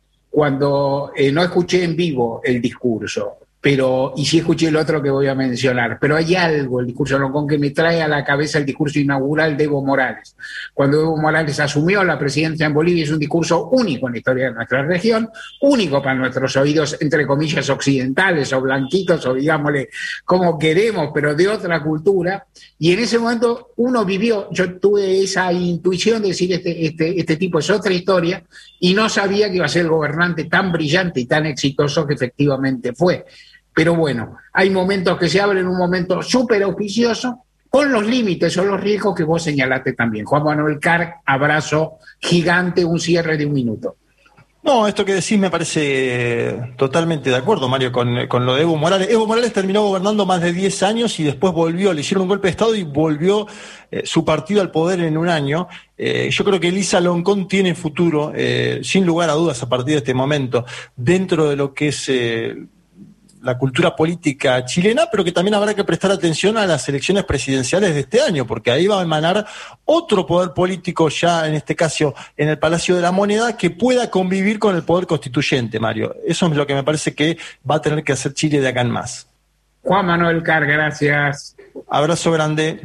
Cuando eh, no escuché en vivo el discurso, pero y sí escuché el otro que voy a mencionar, pero hay algo, el discurso de Loncón, que me trae a la cabeza el discurso inaugural de Evo Morales. Cuando Evo Morales asumió la presidencia en Bolivia, es un discurso único en la historia de nuestra región, único para nuestros oídos, entre comillas, occidentales o blanquitos, o digámosle como queremos, pero de otra cultura, y en ese momento uno vivió, yo tuve esa intuición de decir, este, este, este tipo es otra historia, y no sabía que iba a ser el gobernante tan brillante y tan exitoso que efectivamente fue. Pero bueno, hay momentos que se abren, un momento súper auspicioso, con los límites o los riesgos que vos señalaste también. Juan Manuel Carg, abrazo gigante, un cierre de un minuto. No, esto que decís me parece totalmente de acuerdo, Mario, con, con lo de Evo Morales. Evo Morales terminó gobernando más de diez años y después volvió, le hicieron un golpe de Estado y volvió eh, su partido al poder en un año. Eh, yo creo que Elisa Loncón tiene futuro, eh, sin lugar a dudas, a partir de este momento, dentro de lo que es Eh, la cultura política chilena, pero que también habrá que prestar atención a las elecciones presidenciales de este año, porque ahí va a emanar otro poder político, ya en este caso en el Palacio de la Moneda, que pueda convivir con el poder constituyente, Mario. Eso es lo que me parece que va a tener que hacer Chile de acá en más. Juan Manuel Carg, gracias. Abrazo grande.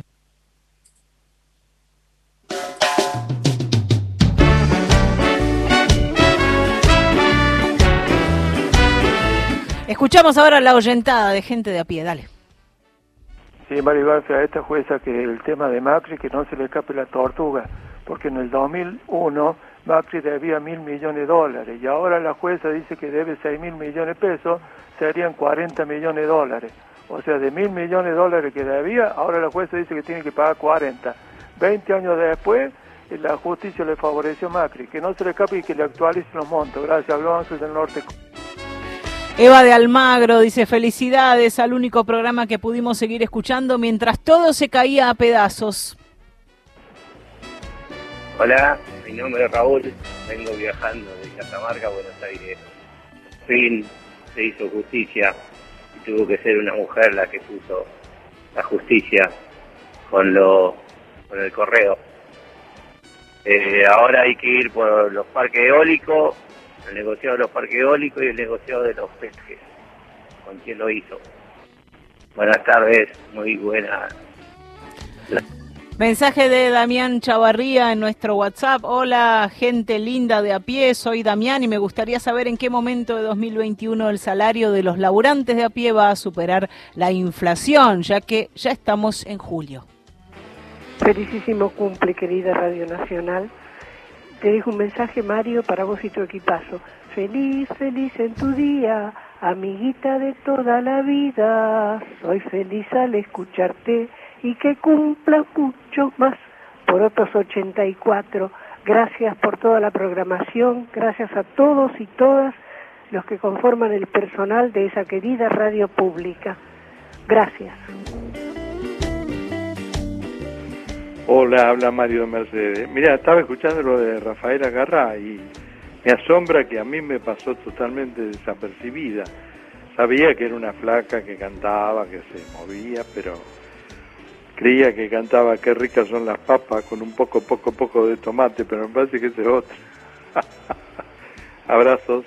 Escuchamos ahora la oyentada de gente de a pie, dale. Sí, Mario García, a esta jueza que el tema de Macri, que no se le escape la tortuga, porque en el dos mil uno Macri debía mil millones de dólares y ahora la jueza dice que debe seis mil millones de pesos, serían cuarenta millones de dólares. O sea, de mil millones de dólares que debía, ahora la jueza dice que tiene que pagar cuarenta. veinte años después, la justicia le favoreció a Macri, que no se le escape y que le actualicen los montos. Gracias, habló Ángel del Norte. Eva de Almagro dice, felicidades al único programa que pudimos seguir escuchando mientras todo se caía a pedazos. Hola, mi nombre es Raúl, vengo viajando de Catamarca a Buenos Aires. Fin, se hizo justicia y tuvo que ser una mujer la que puso la justicia con, lo, con el correo. Eh, ahora hay que ir por los parques eólicos, el negociado de los parques eólicos y el negociado de los peces, con quien lo hizo. Buenas tardes, muy buena. Mensaje de Damián Chavarría en nuestro WhatsApp. Hola, gente linda de a pie, soy Damián y me gustaría saber en qué momento de dos mil veintiuno el salario de los laburantes de a pie va a superar la inflación, ya que ya estamos en julio. Felicísimo cumple, querida Radio Nacional. Te dejo un mensaje, Mario, para vos y tu equipazo. Feliz, feliz en tu día, amiguita de toda la vida. Soy feliz al escucharte y que cumplas mucho más por otros ochenta y cuatro. Gracias por toda la programación, gracias a todos y todas los que conforman el personal de esa querida radio pública. Gracias. Hola, habla Mario de Mercedes. Mira, estaba escuchando lo de Rafaela Carrá y me asombra que a mí me pasó totalmente desapercibida. Sabía que era una flaca que cantaba, que se movía, pero creía que cantaba Qué ricas son las papas con un poco, poco, poco de tomate, pero me parece que ese es otro. Abrazos.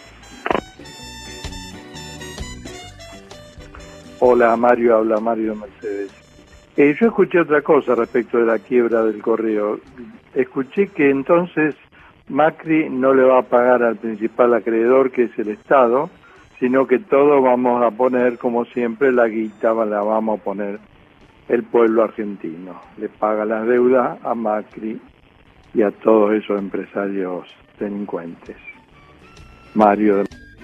Hola, Mario, habla Mario de Mercedes. Eh, yo escuché otra cosa respecto de la quiebra del correo. Escuché que entonces Macri no le va a pagar al principal acreedor, que es el Estado, sino que todos vamos a poner, como siempre, la guita la vamos a poner el pueblo argentino. Le paga las deudas a Macri y a todos esos empresarios delincuentes. Mario.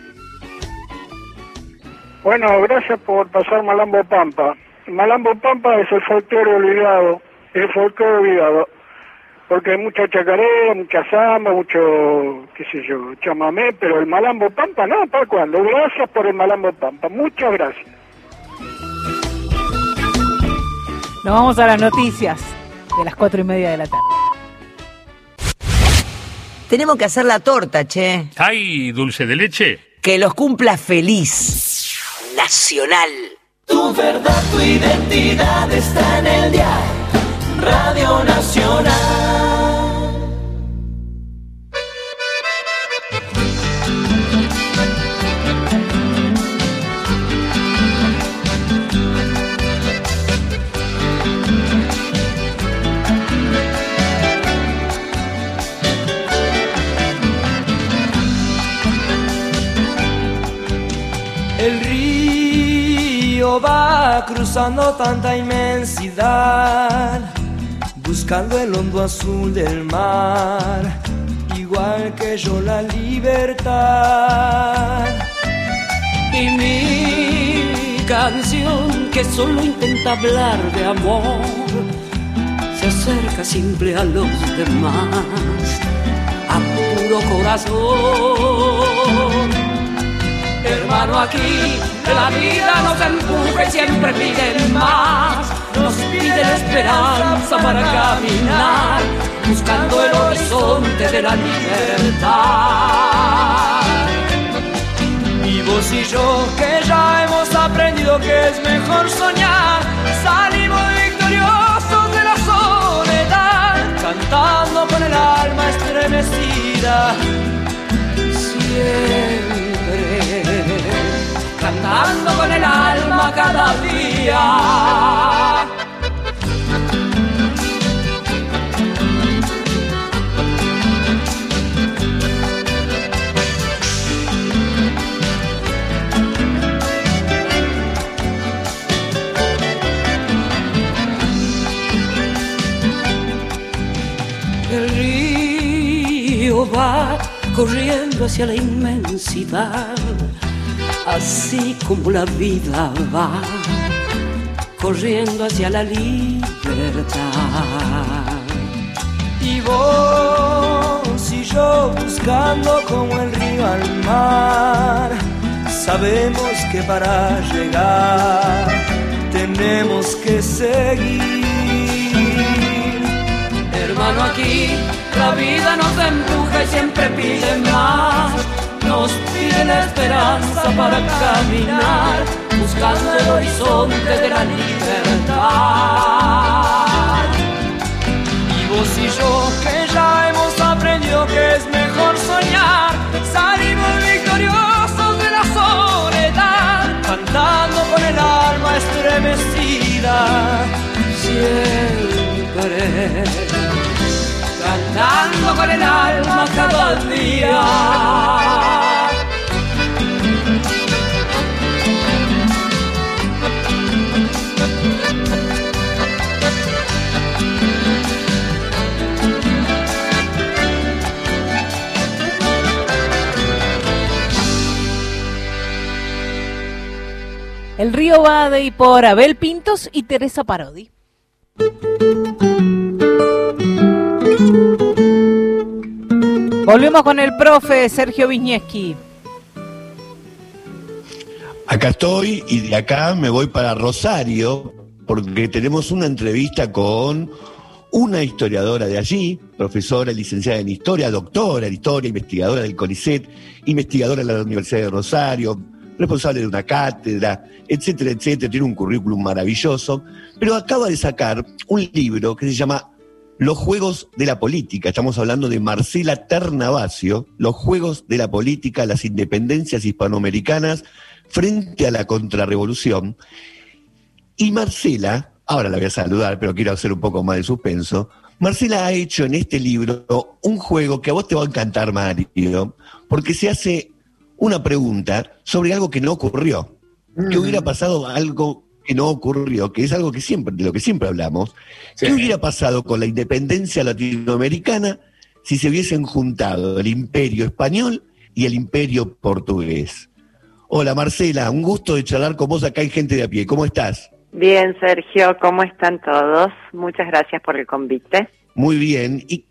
Bueno, gracias por pasar Malambo Pampa. Malambo Pampa es el folclore olvidado, el folclore olvidado, porque hay mucha chacarera, mucha samba, mucho, qué sé yo, chamamé, pero el Malambo Pampa no, ¿para cuándo? Gracias por el Malambo Pampa, muchas gracias. Nos vamos a las noticias de las cuatro y media de la tarde. Tenemos que hacer la torta, che. ¿Hay dulce de leche? Que los cumpla feliz. Nacional. Tu verdad, tu identidad está en el dial. Radio Nacional. El río va cruzando tanta inmensidad, buscando el hondo azul del mar, igual que yo la libertad. Y mi canción, que solo intenta hablar de amor, se acerca siempre a los demás, a puro corazón. Hermano, aquí la vida nos empuja y siempre pide más, nos pide la esperanza para caminar, buscando el horizonte de la libertad. Y vos y yo, que ya hemos aprendido que es mejor soñar, salimos victoriosos de la soledad, cantando con el alma estremecida, siempre cantando con el alma cada día. El río va corriendo hacia la inmensidad, así como la vida va corriendo hacia la libertad. Y vos y yo buscando como el río al mar, sabemos que para llegar tenemos que seguir. Hermano, aquí la vida nos empuja y siempre pide más, nos pide la esperanza para caminar, buscando el horizonte de la libertad. Y vos y yo, que ya hemos aprendido que es mejor soñar, salimos victoriosos de la soledad, cantando con el alma estremecida, siempre estaré cantando con el alma cada día. El río Bade y por Abel Pintos y Teresa Parodi. Volvemos con el profe Sergio Wisniewski. Acá estoy y de acá me voy para Rosario porque tenemos una entrevista con una historiadora de allí, profesora licenciada en Historia, doctora en Historia, investigadora del CONICET, investigadora de la Universidad de Rosario, responsable de una cátedra, etcétera, etcétera, tiene un currículum maravilloso, pero acaba de sacar un libro que se llama Los Juegos de la Política. Estamos hablando de Marcela Ternavasio, Los Juegos de la Política, las independencias hispanoamericanas frente a la contrarrevolución. Y Marcela, ahora la voy a saludar, pero quiero hacer un poco más de suspenso. Marcela ha hecho en este libro un juego que a vos te va a encantar, Mario, porque se hace una pregunta sobre algo que no ocurrió. Mm. ¿Qué hubiera pasado algo que no ocurrió? Que es algo que siempre, de lo que siempre hablamos. Sí. ¿Qué hubiera pasado con la independencia latinoamericana si se hubiesen juntado el imperio español y el imperio portugués? Hola Marcela, un gusto de charlar con vos acá en Gente de a Pie. ¿Cómo estás? Bien, Sergio, ¿cómo están todos? Muchas gracias por el convite. Muy bien. Y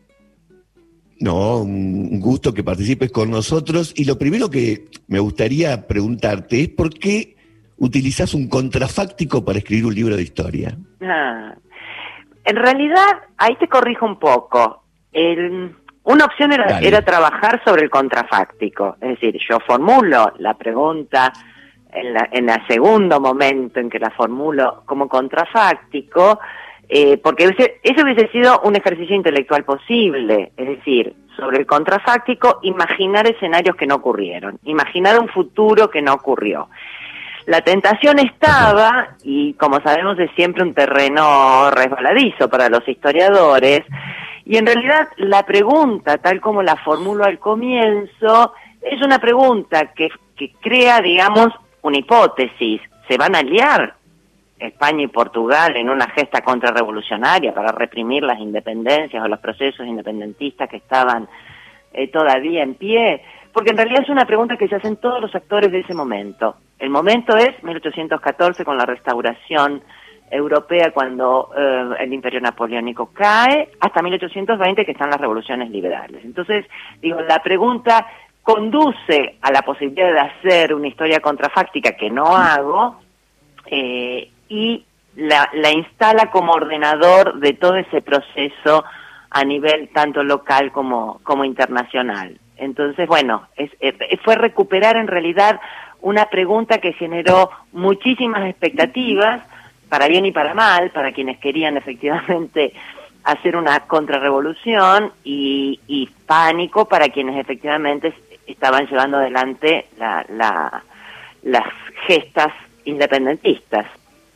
No, un gusto que participes con nosotros. Y lo primero que me gustaría preguntarte es ¿por qué utilizás un contrafáctico para escribir un libro de historia? Ah, en realidad, ahí te corrijo un poco. El, una opción era, era trabajar sobre el contrafáctico. Es decir, yo formulo la pregunta en, la, en el segundo momento en que la formulo como contrafáctico, Eh, porque ese, ese hubiese sido un ejercicio intelectual posible, es decir, sobre el contrafáctico, imaginar escenarios que no ocurrieron, imaginar un futuro que no ocurrió. La tentación estaba, y como sabemos es siempre un terreno resbaladizo para los historiadores, y en realidad la pregunta, tal como la formulo al comienzo, es una pregunta que, que crea, digamos, una hipótesis. ¿Se van a aliar España y Portugal en una gesta contrarrevolucionaria para reprimir las independencias o los procesos independentistas que estaban eh, todavía en pie? Porque en realidad es una pregunta que se hacen todos los actores de ese momento. El momento es mil ochocientos catorce, con la restauración europea, cuando eh, el imperio napoleónico cae, hasta mil ochocientos veinte, que están las revoluciones liberales. Entonces, digo, la pregunta conduce a la posibilidad de hacer una historia contrafáctica, que no hago, eh, y la, la instala como ordenador de todo ese proceso a nivel tanto local como, como internacional. Entonces, bueno, es, es, fue recuperar en realidad una pregunta que generó muchísimas expectativas, para bien y para mal, para quienes querían efectivamente hacer una contrarrevolución, y, y pánico para quienes efectivamente estaban llevando adelante la, la, las gestas independentistas.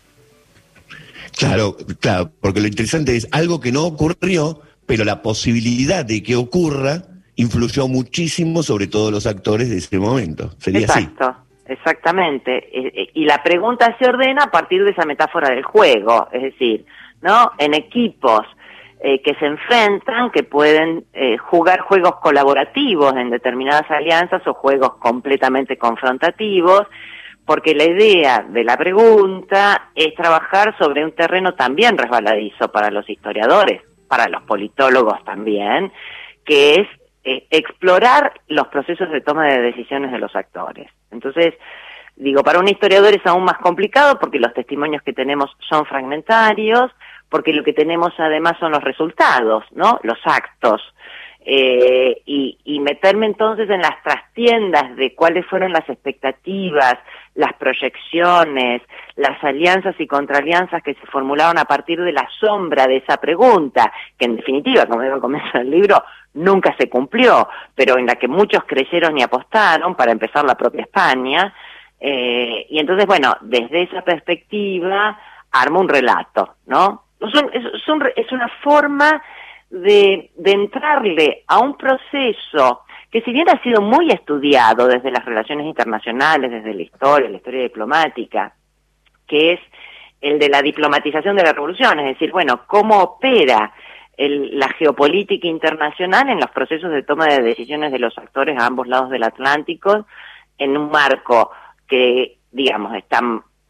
Claro, claro, porque lo interesante es algo que no ocurrió, pero la posibilidad de que ocurra influyó muchísimo sobre todos los actores de ese momento. Sería Exacto, así. Exactamente. Y la pregunta se ordena a partir de esa metáfora del juego, es decir, ¿no? En equipos eh, que se enfrentan, que pueden eh, jugar juegos colaborativos en determinadas alianzas o juegos completamente confrontativos, porque la idea de la pregunta es trabajar sobre un terreno también resbaladizo para los historiadores, para los politólogos también, que es eh, explorar los procesos de toma de decisiones de los actores. Entonces, digo, para un historiador es aún más complicado porque los testimonios que tenemos son fragmentarios, porque lo que tenemos además son los resultados, ¿no? Los actos. Eh, y, y meterme entonces en las trastiendas de cuáles fueron las expectativas, las proyecciones, las alianzas y contraalianzas que se formularon a partir de la sombra de esa pregunta, que en definitiva, como digo al comienzo del libro, nunca se cumplió, pero en la que muchos creyeron y apostaron, para empezar la propia España. Eh, y entonces, bueno, desde esa perspectiva armo un relato, ¿no? son, es, son, es una forma de, de entrarle a un proceso que, si bien ha sido muy estudiado desde las relaciones internacionales, desde la historia, la historia diplomática, que es el de la diplomatización de la revolución, es decir, bueno, cómo opera el, la geopolítica internacional en los procesos de toma de decisiones de los actores a ambos lados del Atlántico, en un marco que, digamos, está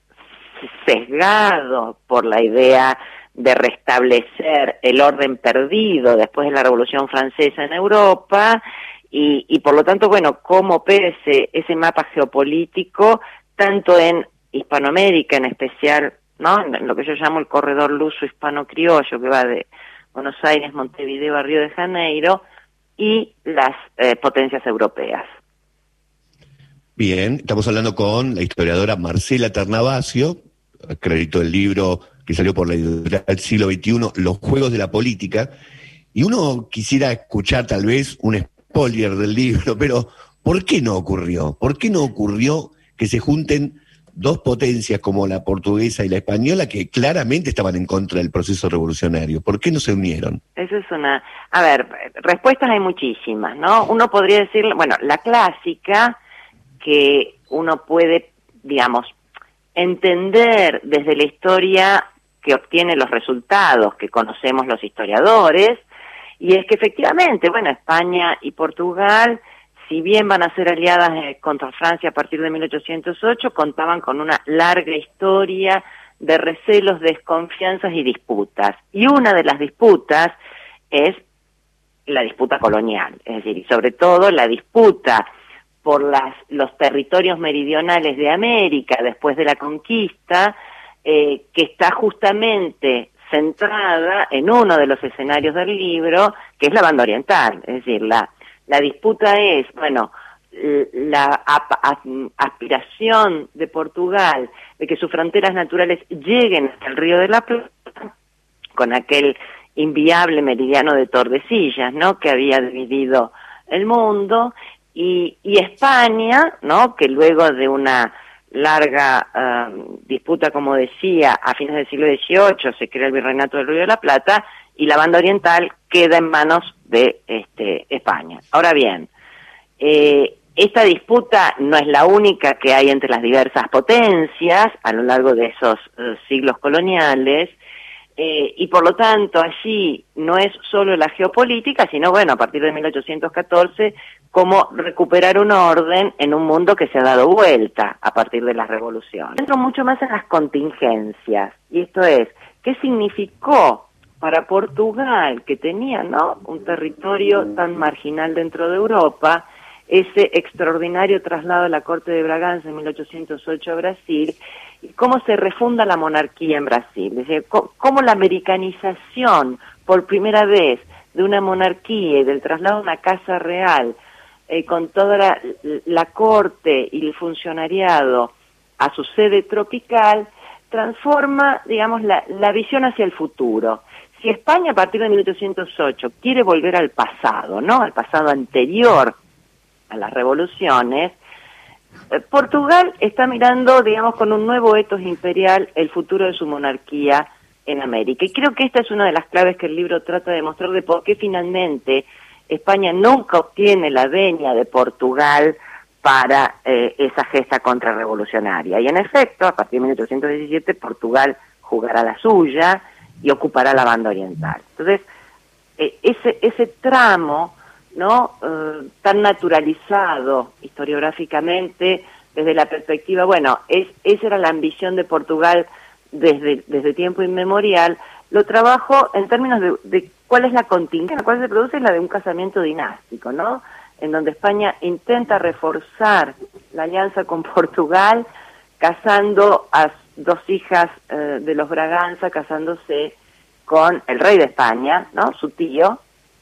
sesgado por la idea de restablecer el orden perdido después de la Revolución Francesa en Europa, y, y por lo tanto, bueno, cómo opera ese, ese mapa geopolítico, tanto en Hispanoamérica en especial, ¿no?, en lo que yo llamo el corredor luso-hispano-criollo, que va de Buenos Aires, Montevideo a Río de Janeiro, y las eh, potencias europeas. Bien, estamos hablando con la historiadora Marcela Ternavasio, acreditó el libro que salió por la editorial Siglo veintiuno, Los Juegos de la Política, y uno quisiera escuchar tal vez un spoiler del libro, pero ¿por qué no ocurrió? ¿Por qué no ocurrió que se junten dos potencias como la portuguesa y la española, que claramente estaban en contra del proceso revolucionario? ¿Por qué no se unieron? Eso es una... A ver, respuestas hay muchísimas, ¿no? Uno podría decir, bueno, la clásica, que uno puede, digamos, entender desde la historia que obtiene los resultados que conocemos los historiadores, y es que efectivamente, bueno, España y Portugal, si bien van a ser aliadas eh, contra Francia a partir de mil ochocientos ocho, contaban con una larga historia de recelos, desconfianzas y disputas. Y una de las disputas es la disputa colonial, es decir, y sobre todo la disputa por las, los territorios meridionales de América después de la conquista, eh, que está justamente centrada en uno de los escenarios del libro, que es la banda oriental, es decir, la La disputa es, bueno, la aspiración de Portugal de que sus fronteras naturales lleguen hasta el Río de la Plata, con aquel inviable meridiano de Tordesillas, ¿no?, que había dividido el mundo, y, y España, ¿no?, que luego de una larga uh, disputa, como decía, a fines del siglo dieciocho se crea el Virreinato del Río de la Plata, y la banda oriental queda en manos de este, España. Ahora bien, eh, esta disputa no es la única que hay entre las diversas potencias a lo largo de esos uh, siglos coloniales, eh, y por lo tanto allí no es solo la geopolítica, sino, bueno, a partir de mil ochocientos catorce, cómo recuperar un orden en un mundo que se ha dado vuelta a partir de las revoluciones. Entro mucho más en las contingencias, y esto es, ¿qué significó para Portugal, que tenía, ¿no?, un territorio tan marginal dentro de Europa, ese extraordinario traslado de la Corte de Braganza en mil ochocientos ocho a Brasil, y cómo se refunda la monarquía en Brasil? Es decir, cómo la americanización, por primera vez, de una monarquía y del traslado a una casa real, eh, con toda la, la corte y el funcionariado a su sede tropical, transforma, digamos, la, la visión hacia el futuro. Si España a partir de mil ochocientos ocho quiere volver al pasado, ¿no?, al pasado anterior a las revoluciones, eh, Portugal está mirando, digamos, con un nuevo etos imperial el futuro de su monarquía en América. Y creo que esta es una de las claves que el libro trata de mostrar de por qué finalmente España nunca obtiene la venia de Portugal para eh, esa gesta contrarrevolucionaria. Y en efecto, a partir de mil ochocientos diecisiete, Portugal jugará la suya y ocupará la banda oriental. Entonces, eh, ese ese tramo, ¿no?, eh, tan naturalizado historiográficamente desde la perspectiva, bueno, es esa era la ambición de Portugal desde desde tiempo inmemorial, lo trabajo en términos de, de cuál es la contingencia, la cual se produce, es la de un casamiento dinástico, ¿no?, en donde España intenta reforzar la alianza con Portugal, casando a dos hijas eh, de los Braganza, casándose con el rey de España, ¿no?, su tío,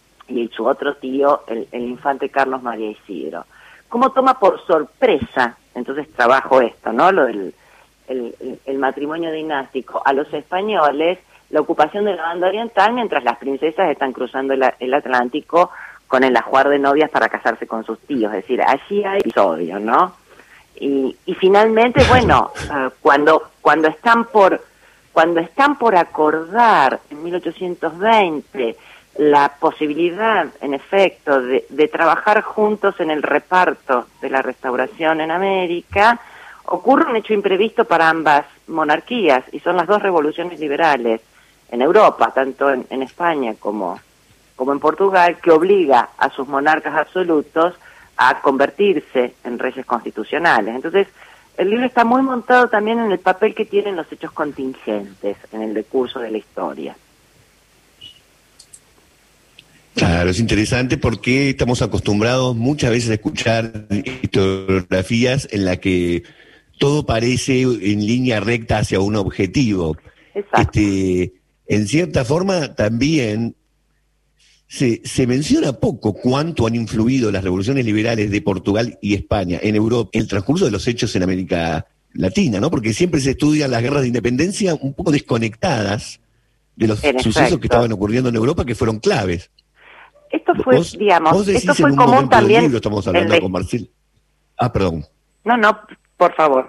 y su otro tío, el, el infante Carlos María Isidro. ¿Cómo toma por sorpresa, entonces trabajo esto, ¿no?, lo del el, el, el matrimonio dinástico, a los españoles, la ocupación de la banda oriental, mientras las princesas están cruzando el, el Atlántico con el ajuar de novias para casarse con sus tíos? Es decir, allí hay episodios, ¿no? Y, y finalmente, bueno, uh, cuando cuando están por cuando están por acordar en mil ochocientos veinte la posibilidad, en efecto, de, de trabajar juntos en el reparto de la restauración en América, ocurre un hecho imprevisto para ambas monarquías, y son las dos revoluciones liberales en Europa, tanto en, en España como, como en Portugal, que obliga a sus monarcas absolutos a convertirse en reyes constitucionales. Entonces, el libro está muy montado también en el papel que tienen los hechos contingentes en el decurso de la historia. Claro, es interesante porque estamos acostumbrados muchas veces a escuchar historiografías en la que todo parece en línea recta hacia un objetivo. Exacto. Este, en cierta forma también se, se menciona poco cuánto han influido las revoluciones liberales de Portugal y España en Europa en el transcurso de los hechos en América Latina, ¿no? Porque siempre se estudian las guerras de independencia un poco desconectadas de los En sucesos efecto. que estaban ocurriendo en Europa, que fueron claves. Esto fue, Vos- digamos, vos decís esto fue en un común momento del también. libro, estamos hablando en la- con Marcel. Ah, perdón. No, no, por favor.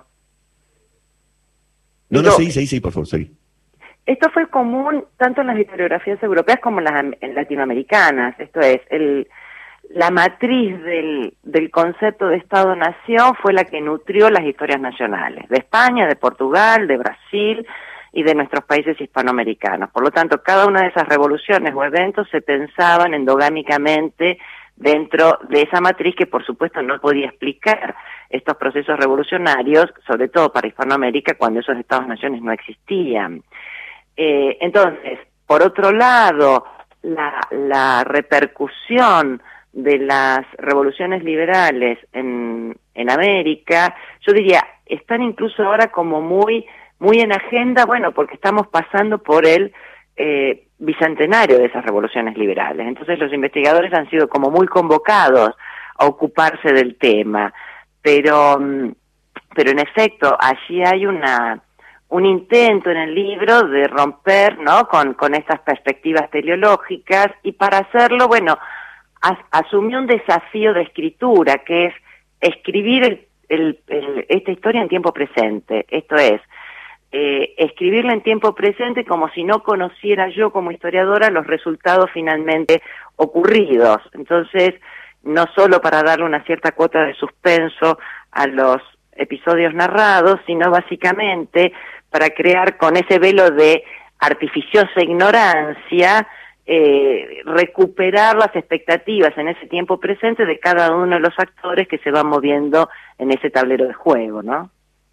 No, Digo, no, seguí, seguí, seguí, por favor, seguí. Esto fue común tanto en las historiografías europeas como en las am- en latinoamericanas. Esto es, el, la matriz del, del concepto de Estado-Nación fue la que nutrió las historias nacionales, de España, de Portugal, de Brasil y de nuestros países hispanoamericanos. Por lo tanto, cada una de esas revoluciones o eventos se pensaban endogámicamente dentro de esa matriz que, por supuesto, no podía explicar estos procesos revolucionarios, sobre todo para Hispanoamérica, cuando esos Estados-naciones no existían. Eh, entonces, por otro lado, la, la repercusión de las revoluciones liberales en, en América, yo diría, están incluso ahora como muy, muy en agenda, bueno, porque estamos pasando por el eh, bicentenario de esas revoluciones liberales. Entonces los investigadores han sido como muy convocados a ocuparse del tema, pero, mm, pero en efecto, allí hay una... un intento en el libro de romper, ¿no?, con, con estas perspectivas teleológicas, y para hacerlo, bueno, as, asumió un desafío de escritura, que es escribir el, el, el, esta historia en tiempo presente. Esto es, eh, escribirla en tiempo presente como si no conociera yo como historiadora los resultados finalmente ocurridos. Entonces, no solo para darle una cierta cuota de suspenso a los episodios narrados, sino básicamente para crear con ese velo de artificiosa ignorancia, eh, recuperar las expectativas en ese tiempo presente de cada uno de los actores que se van moviendo en ese tablero de juego, ¿no?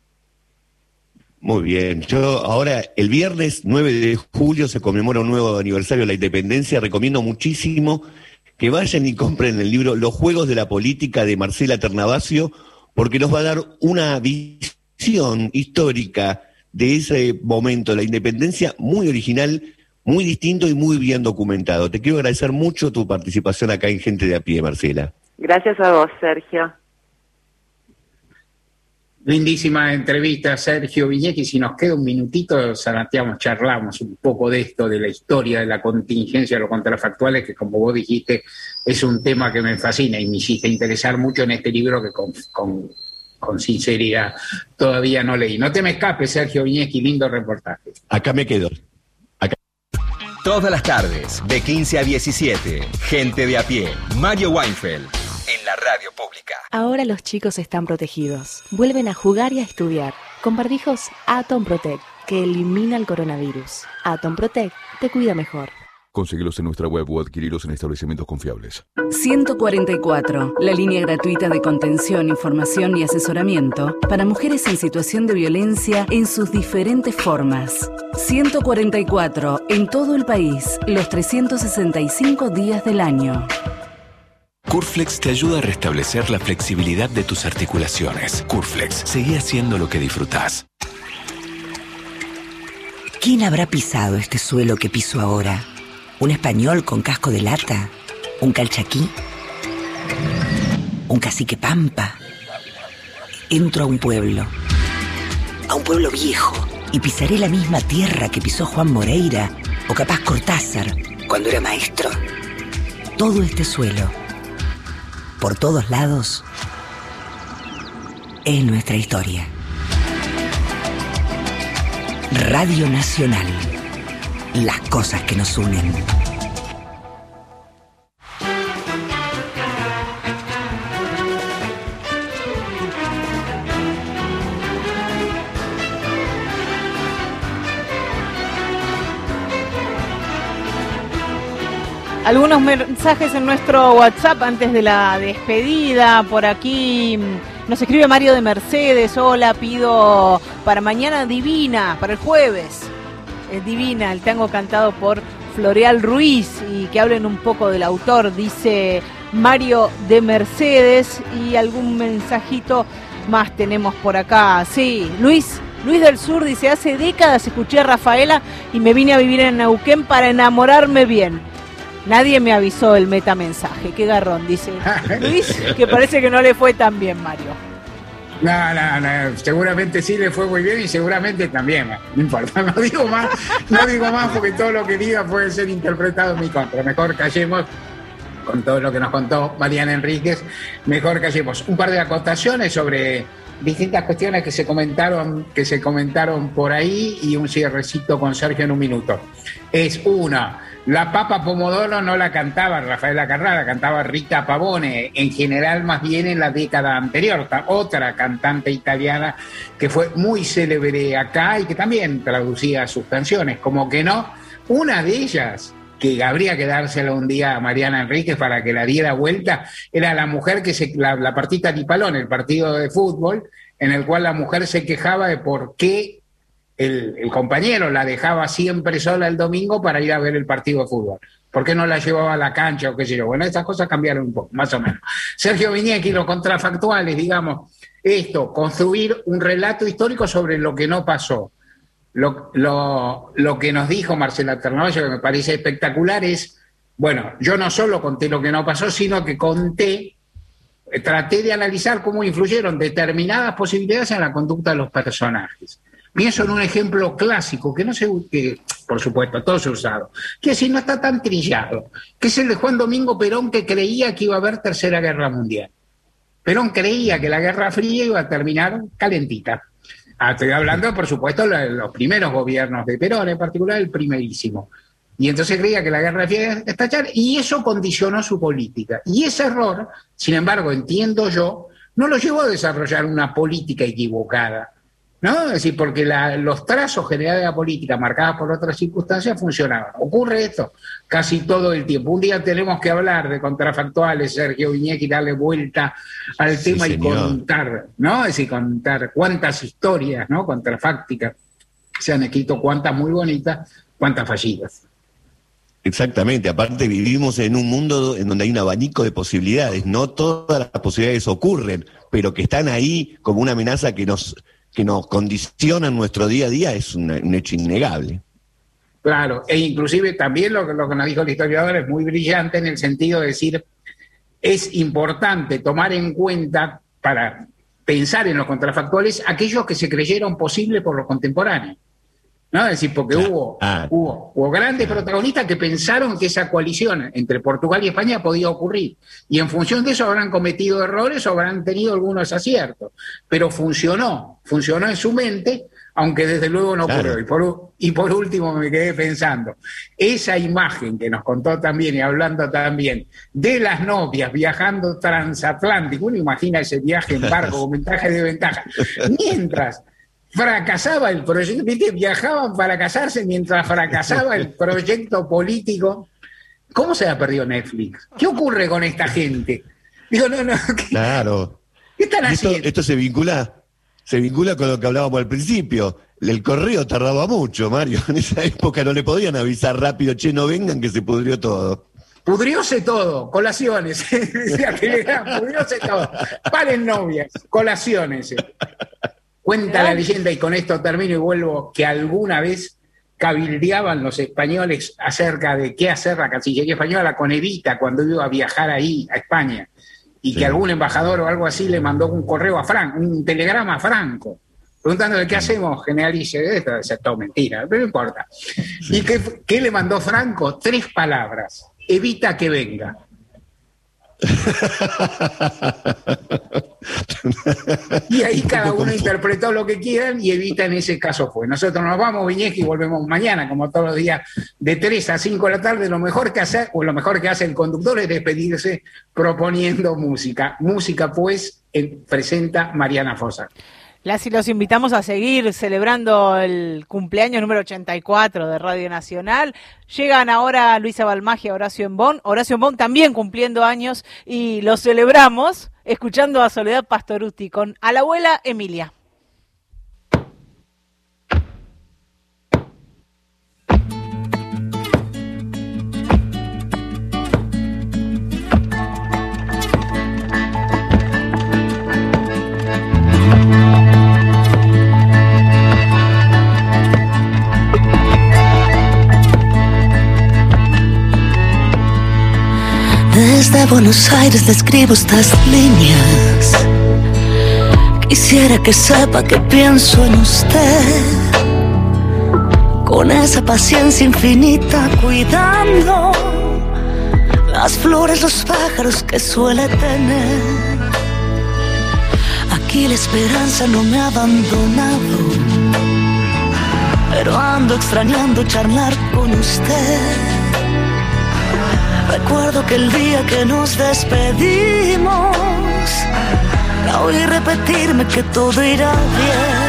Muy bien. Yo ahora, el viernes nueve de julio se conmemora un nuevo aniversario de la independencia. Recomiendo muchísimo que vayan y compren el libro Los Juegos de la Política de Marcela Ternavasio, porque nos va a dar una visión histórica de ese momento de la independencia muy original, muy distinto y muy bien documentado. Te quiero agradecer mucho tu participación acá en Gente de a Pie, Marcela. Gracias a vos, Sergio. Lindísima entrevista, Sergio Viñetti. Si nos queda un minutito, Santiago, charlamos un poco de esto, de la historia, de la contingencia, de los contrafactuales, que como vos dijiste, es un tema que me fascina y me hiciste interesar mucho en este libro que con, con, con sinceridad todavía no leí. No te me escapes, Sergio Viñetti, lindo reportaje. Acá me quedo. Acá. Todas las tardes, de quince a diecisiete, Gente de a Pie, Mario Weinfeld, en la radio pública. Ahora los chicos están protegidos. Vuelven a jugar y a estudiar. Con barbijos Atom Protect, que elimina el coronavirus. Atom Protect te cuida mejor. Conseguilos en nuestra web o adquirilos en establecimientos confiables. ciento cuarenta y cuatro, la línea gratuita de contención, información y asesoramiento para mujeres en situación de violencia en sus diferentes formas. ciento cuarenta y cuatro, en todo el país, los trescientos sesenta y cinco días del año. Curflex te ayuda a restablecer la flexibilidad de tus articulaciones. Curflex, seguí haciendo lo que disfrutás. ¿Quién habrá pisado este suelo que piso ahora? ¿Un español con casco de lata? ¿Un calchaquí? ¿Un cacique pampa? Entro a un pueblo, a un pueblo viejo, y pisaré la misma tierra que pisó Juan Moreira o capaz Cortázar cuando era maestro. Todo este suelo, por todos lados, es nuestra historia. Radio Nacional. Las cosas que nos unen. Algunos mensajes en nuestro WhatsApp antes de la despedida. Por aquí nos escribe Mario de Mercedes. Hola, pido para mañana Divina, para el jueves. Es Divina, el tango cantado por Floreal Ruiz, y que hablen un poco del autor, dice Mario de Mercedes. Y algún mensajito más tenemos por acá. Sí, Luis, Luis del Sur dice, hace décadas escuché a Rafaela y me vine a vivir en Neuquén para enamorarme bien. Nadie me avisó el metamensaje. Qué garrón, dice Luis, que parece que no le fue tan bien, Mario. No, no, no, seguramente sí le fue muy bien y seguramente también, no importa, no digo más, no digo más porque todo lo que diga puede ser interpretado en mi contra. Mejor callemos con todo lo que nos contó Mariana Enríquez, mejor callemos. Un par de acotaciones sobre distintas cuestiones que se comentaron, que se comentaron por ahí, y un cierrecito con Sergio en un minuto. Es una, la Papa Pomodoro no la cantaba Rafaela Carrà, la cantaba Rita Pavone, en general más bien en la década anterior, otra cantante italiana que fue muy célebre acá y que también traducía sus canciones, como que no, una de ellas, que habría que dársela un día a Mariana Enríquez para que la diera vuelta, era la mujer que se, la, la partita di Palón, el partido de fútbol, en el cual la mujer se quejaba de por qué el, el compañero la dejaba siempre sola el domingo para ir a ver el partido de fútbol. ¿Por qué no la llevaba a la cancha o qué sé yo? Bueno, estas cosas cambiaron un poco, más o menos. Sergio Viñecki, los contrafactuales, digamos, esto, construir un relato histórico sobre lo que no pasó. Lo, lo, lo que nos dijo Marcela Ternovallo, que me parece espectacular, es, bueno, yo no solo conté lo que no pasó, sino que conté, traté de analizar cómo influyeron determinadas posibilidades en la conducta de los personajes. Pienso en un ejemplo clásico, que no sé, que por supuesto, todo se ha usado, que si no está tan trillado, que es el de Juan Domingo Perón, que creía que iba a haber Tercera Guerra Mundial. Perón creía que la Guerra Fría iba a terminar calentita. Ah, estoy hablando, por supuesto, de los primeros gobiernos de Perón, en particular el primerísimo. Y entonces creía que la Guerra Fría iba a estallar, y eso condicionó su política. Y ese error, sin embargo, entiendo yo, no lo llevó a desarrollar una política equivocada, ¿no? Es decir, porque la, los trazos generales de la política, marcadas por otras circunstancias, funcionaban. Ocurre esto casi todo el tiempo. Un día tenemos que hablar de contrafactuales, Sergio Viñecki, darle vuelta al sí, tema, señor. Y contar, ¿no? Es decir, contar cuántas historias, ¿no? Contrafácticas se han escrito, cuántas muy bonitas, cuántas fallidas. Exactamente, aparte vivimos en un mundo en donde hay un abanico de posibilidades. No todas las posibilidades ocurren, pero que están ahí como una amenaza que nos... que nos condicionan nuestro día a día, es un, un hecho innegable. Claro, e inclusive también lo, lo que nos dijo el historiador es muy brillante en el sentido de decir, es importante tomar en cuenta, para pensar en los contrafactuales, aquellos que se creyeron posibles por los contemporáneos. ¿No? Es decir, porque ah, hubo, ah, hubo, hubo grandes ah. protagonistas que pensaron que esa coalición entre Portugal y España podía ocurrir. Y en función de eso habrán cometido errores o habrán tenido algunos aciertos. Pero funcionó, funcionó en su mente, aunque desde luego no ocurrió. Claro. Y, por, y por último me quedé pensando, esa imagen que nos contó también y hablando también de las novias viajando transatlántico, uno imagina ese viaje en barco con ventaja y desventaja, mientras... fracasaba el proyecto, ¿viste? Viajaban para casarse mientras fracasaba el proyecto político. ¿Cómo se ha perdido Netflix? ¿Qué ocurre con esta gente? Digo, no, no. ¿Qué, claro. ¿Qué están esto, haciendo? Esto se vincula, se vincula con lo que hablábamos al principio. El correo tardaba mucho, Mario. En esa época no le podían avisar rápido, che, no vengan, que se pudrió todo. Pudrióse todo, colaciones. Decía Telegram, pudrióse todo. Paren novias, colaciones. Cuenta la leyenda, y con esto termino y vuelvo, que alguna vez cabildeaban los españoles acerca de qué hacer la Cancillería española con Evita cuando iba a viajar ahí a España, y sí. que algún embajador o algo así le mandó un correo a Franco, un telegrama a Franco, preguntándole qué hacemos, general, y dice, esto es todo mentira, pero no importa. Sí. ¿Y qué, qué le mandó Franco? Tres palabras: evita que venga. Y ahí cada uno interpretó lo que quieran y Evita en ese caso fue. Nosotros nos vamos, Viñeski, y volvemos mañana, como todos los días, de tres a cinco de la tarde. Lo mejor que hace, o lo mejor que hace el conductor es despedirse proponiendo música. Música, pues, en, presenta Mariana Fossa. Las y los invitamos a seguir celebrando el cumpleaños número ochenta y cuatro de Radio Nacional. Llegan ahora Luisa Balmagia, Horacio Embón. Horacio Embón también cumpliendo años y lo celebramos escuchando a Soledad Pastorutti con A la abuela Emilia. Desde Buenos Aires le escribo estas líneas. Quisiera que sepa que pienso en usted, con esa paciencia infinita, cuidando las flores, los pájaros que suele tener. Aquí la esperanza no me ha abandonado, pero ando extrañando charlar con usted. Recuerdo que el día que nos despedimos, la oí repetirme que todo irá bien.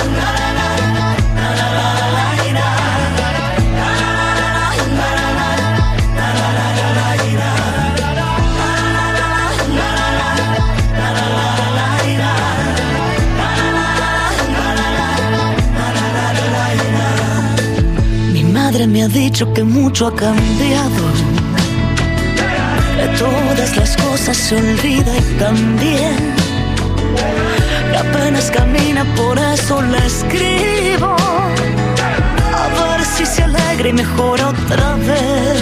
Mi madre me ha dicho que mucho ha cambiado, que todas las cosas se olvidan y también que apenas camina, por eso le escribo, a ver si se alegra y mejora otra vez.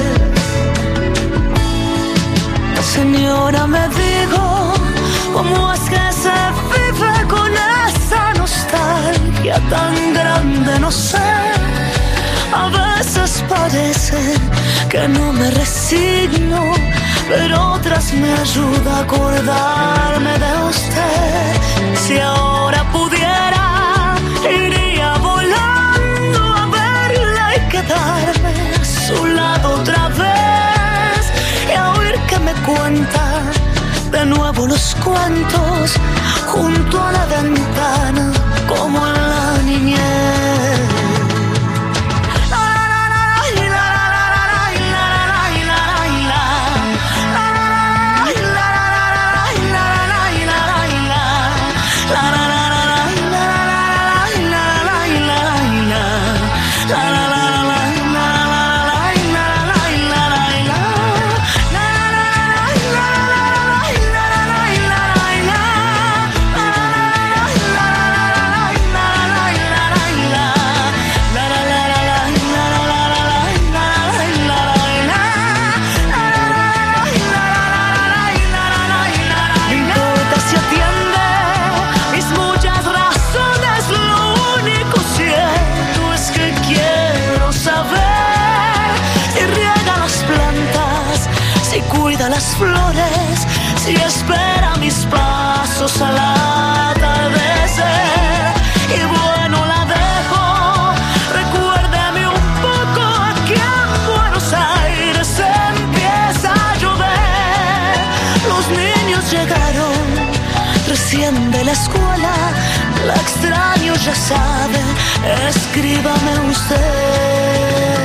Señora, me digo, ¿cómo es que se vive con esa nostalgia tan grande? No sé, a veces parece que no me resigno, pero otras me ayuda a acordarme de usted. Si ahora pudiera, iría volando a verla y quedarme a su lado otra vez, y a oír que me cuenta de nuevo los cuentos junto a la ventana como en la niñez. Las flores, si espera mis pasos al atardecer, y bueno, la dejo. Recuérdame un poco, aquí en Buenos Aires empieza a llover. Los niños llegaron recién de la escuela, la extraño, ya sabe, escríbame usted.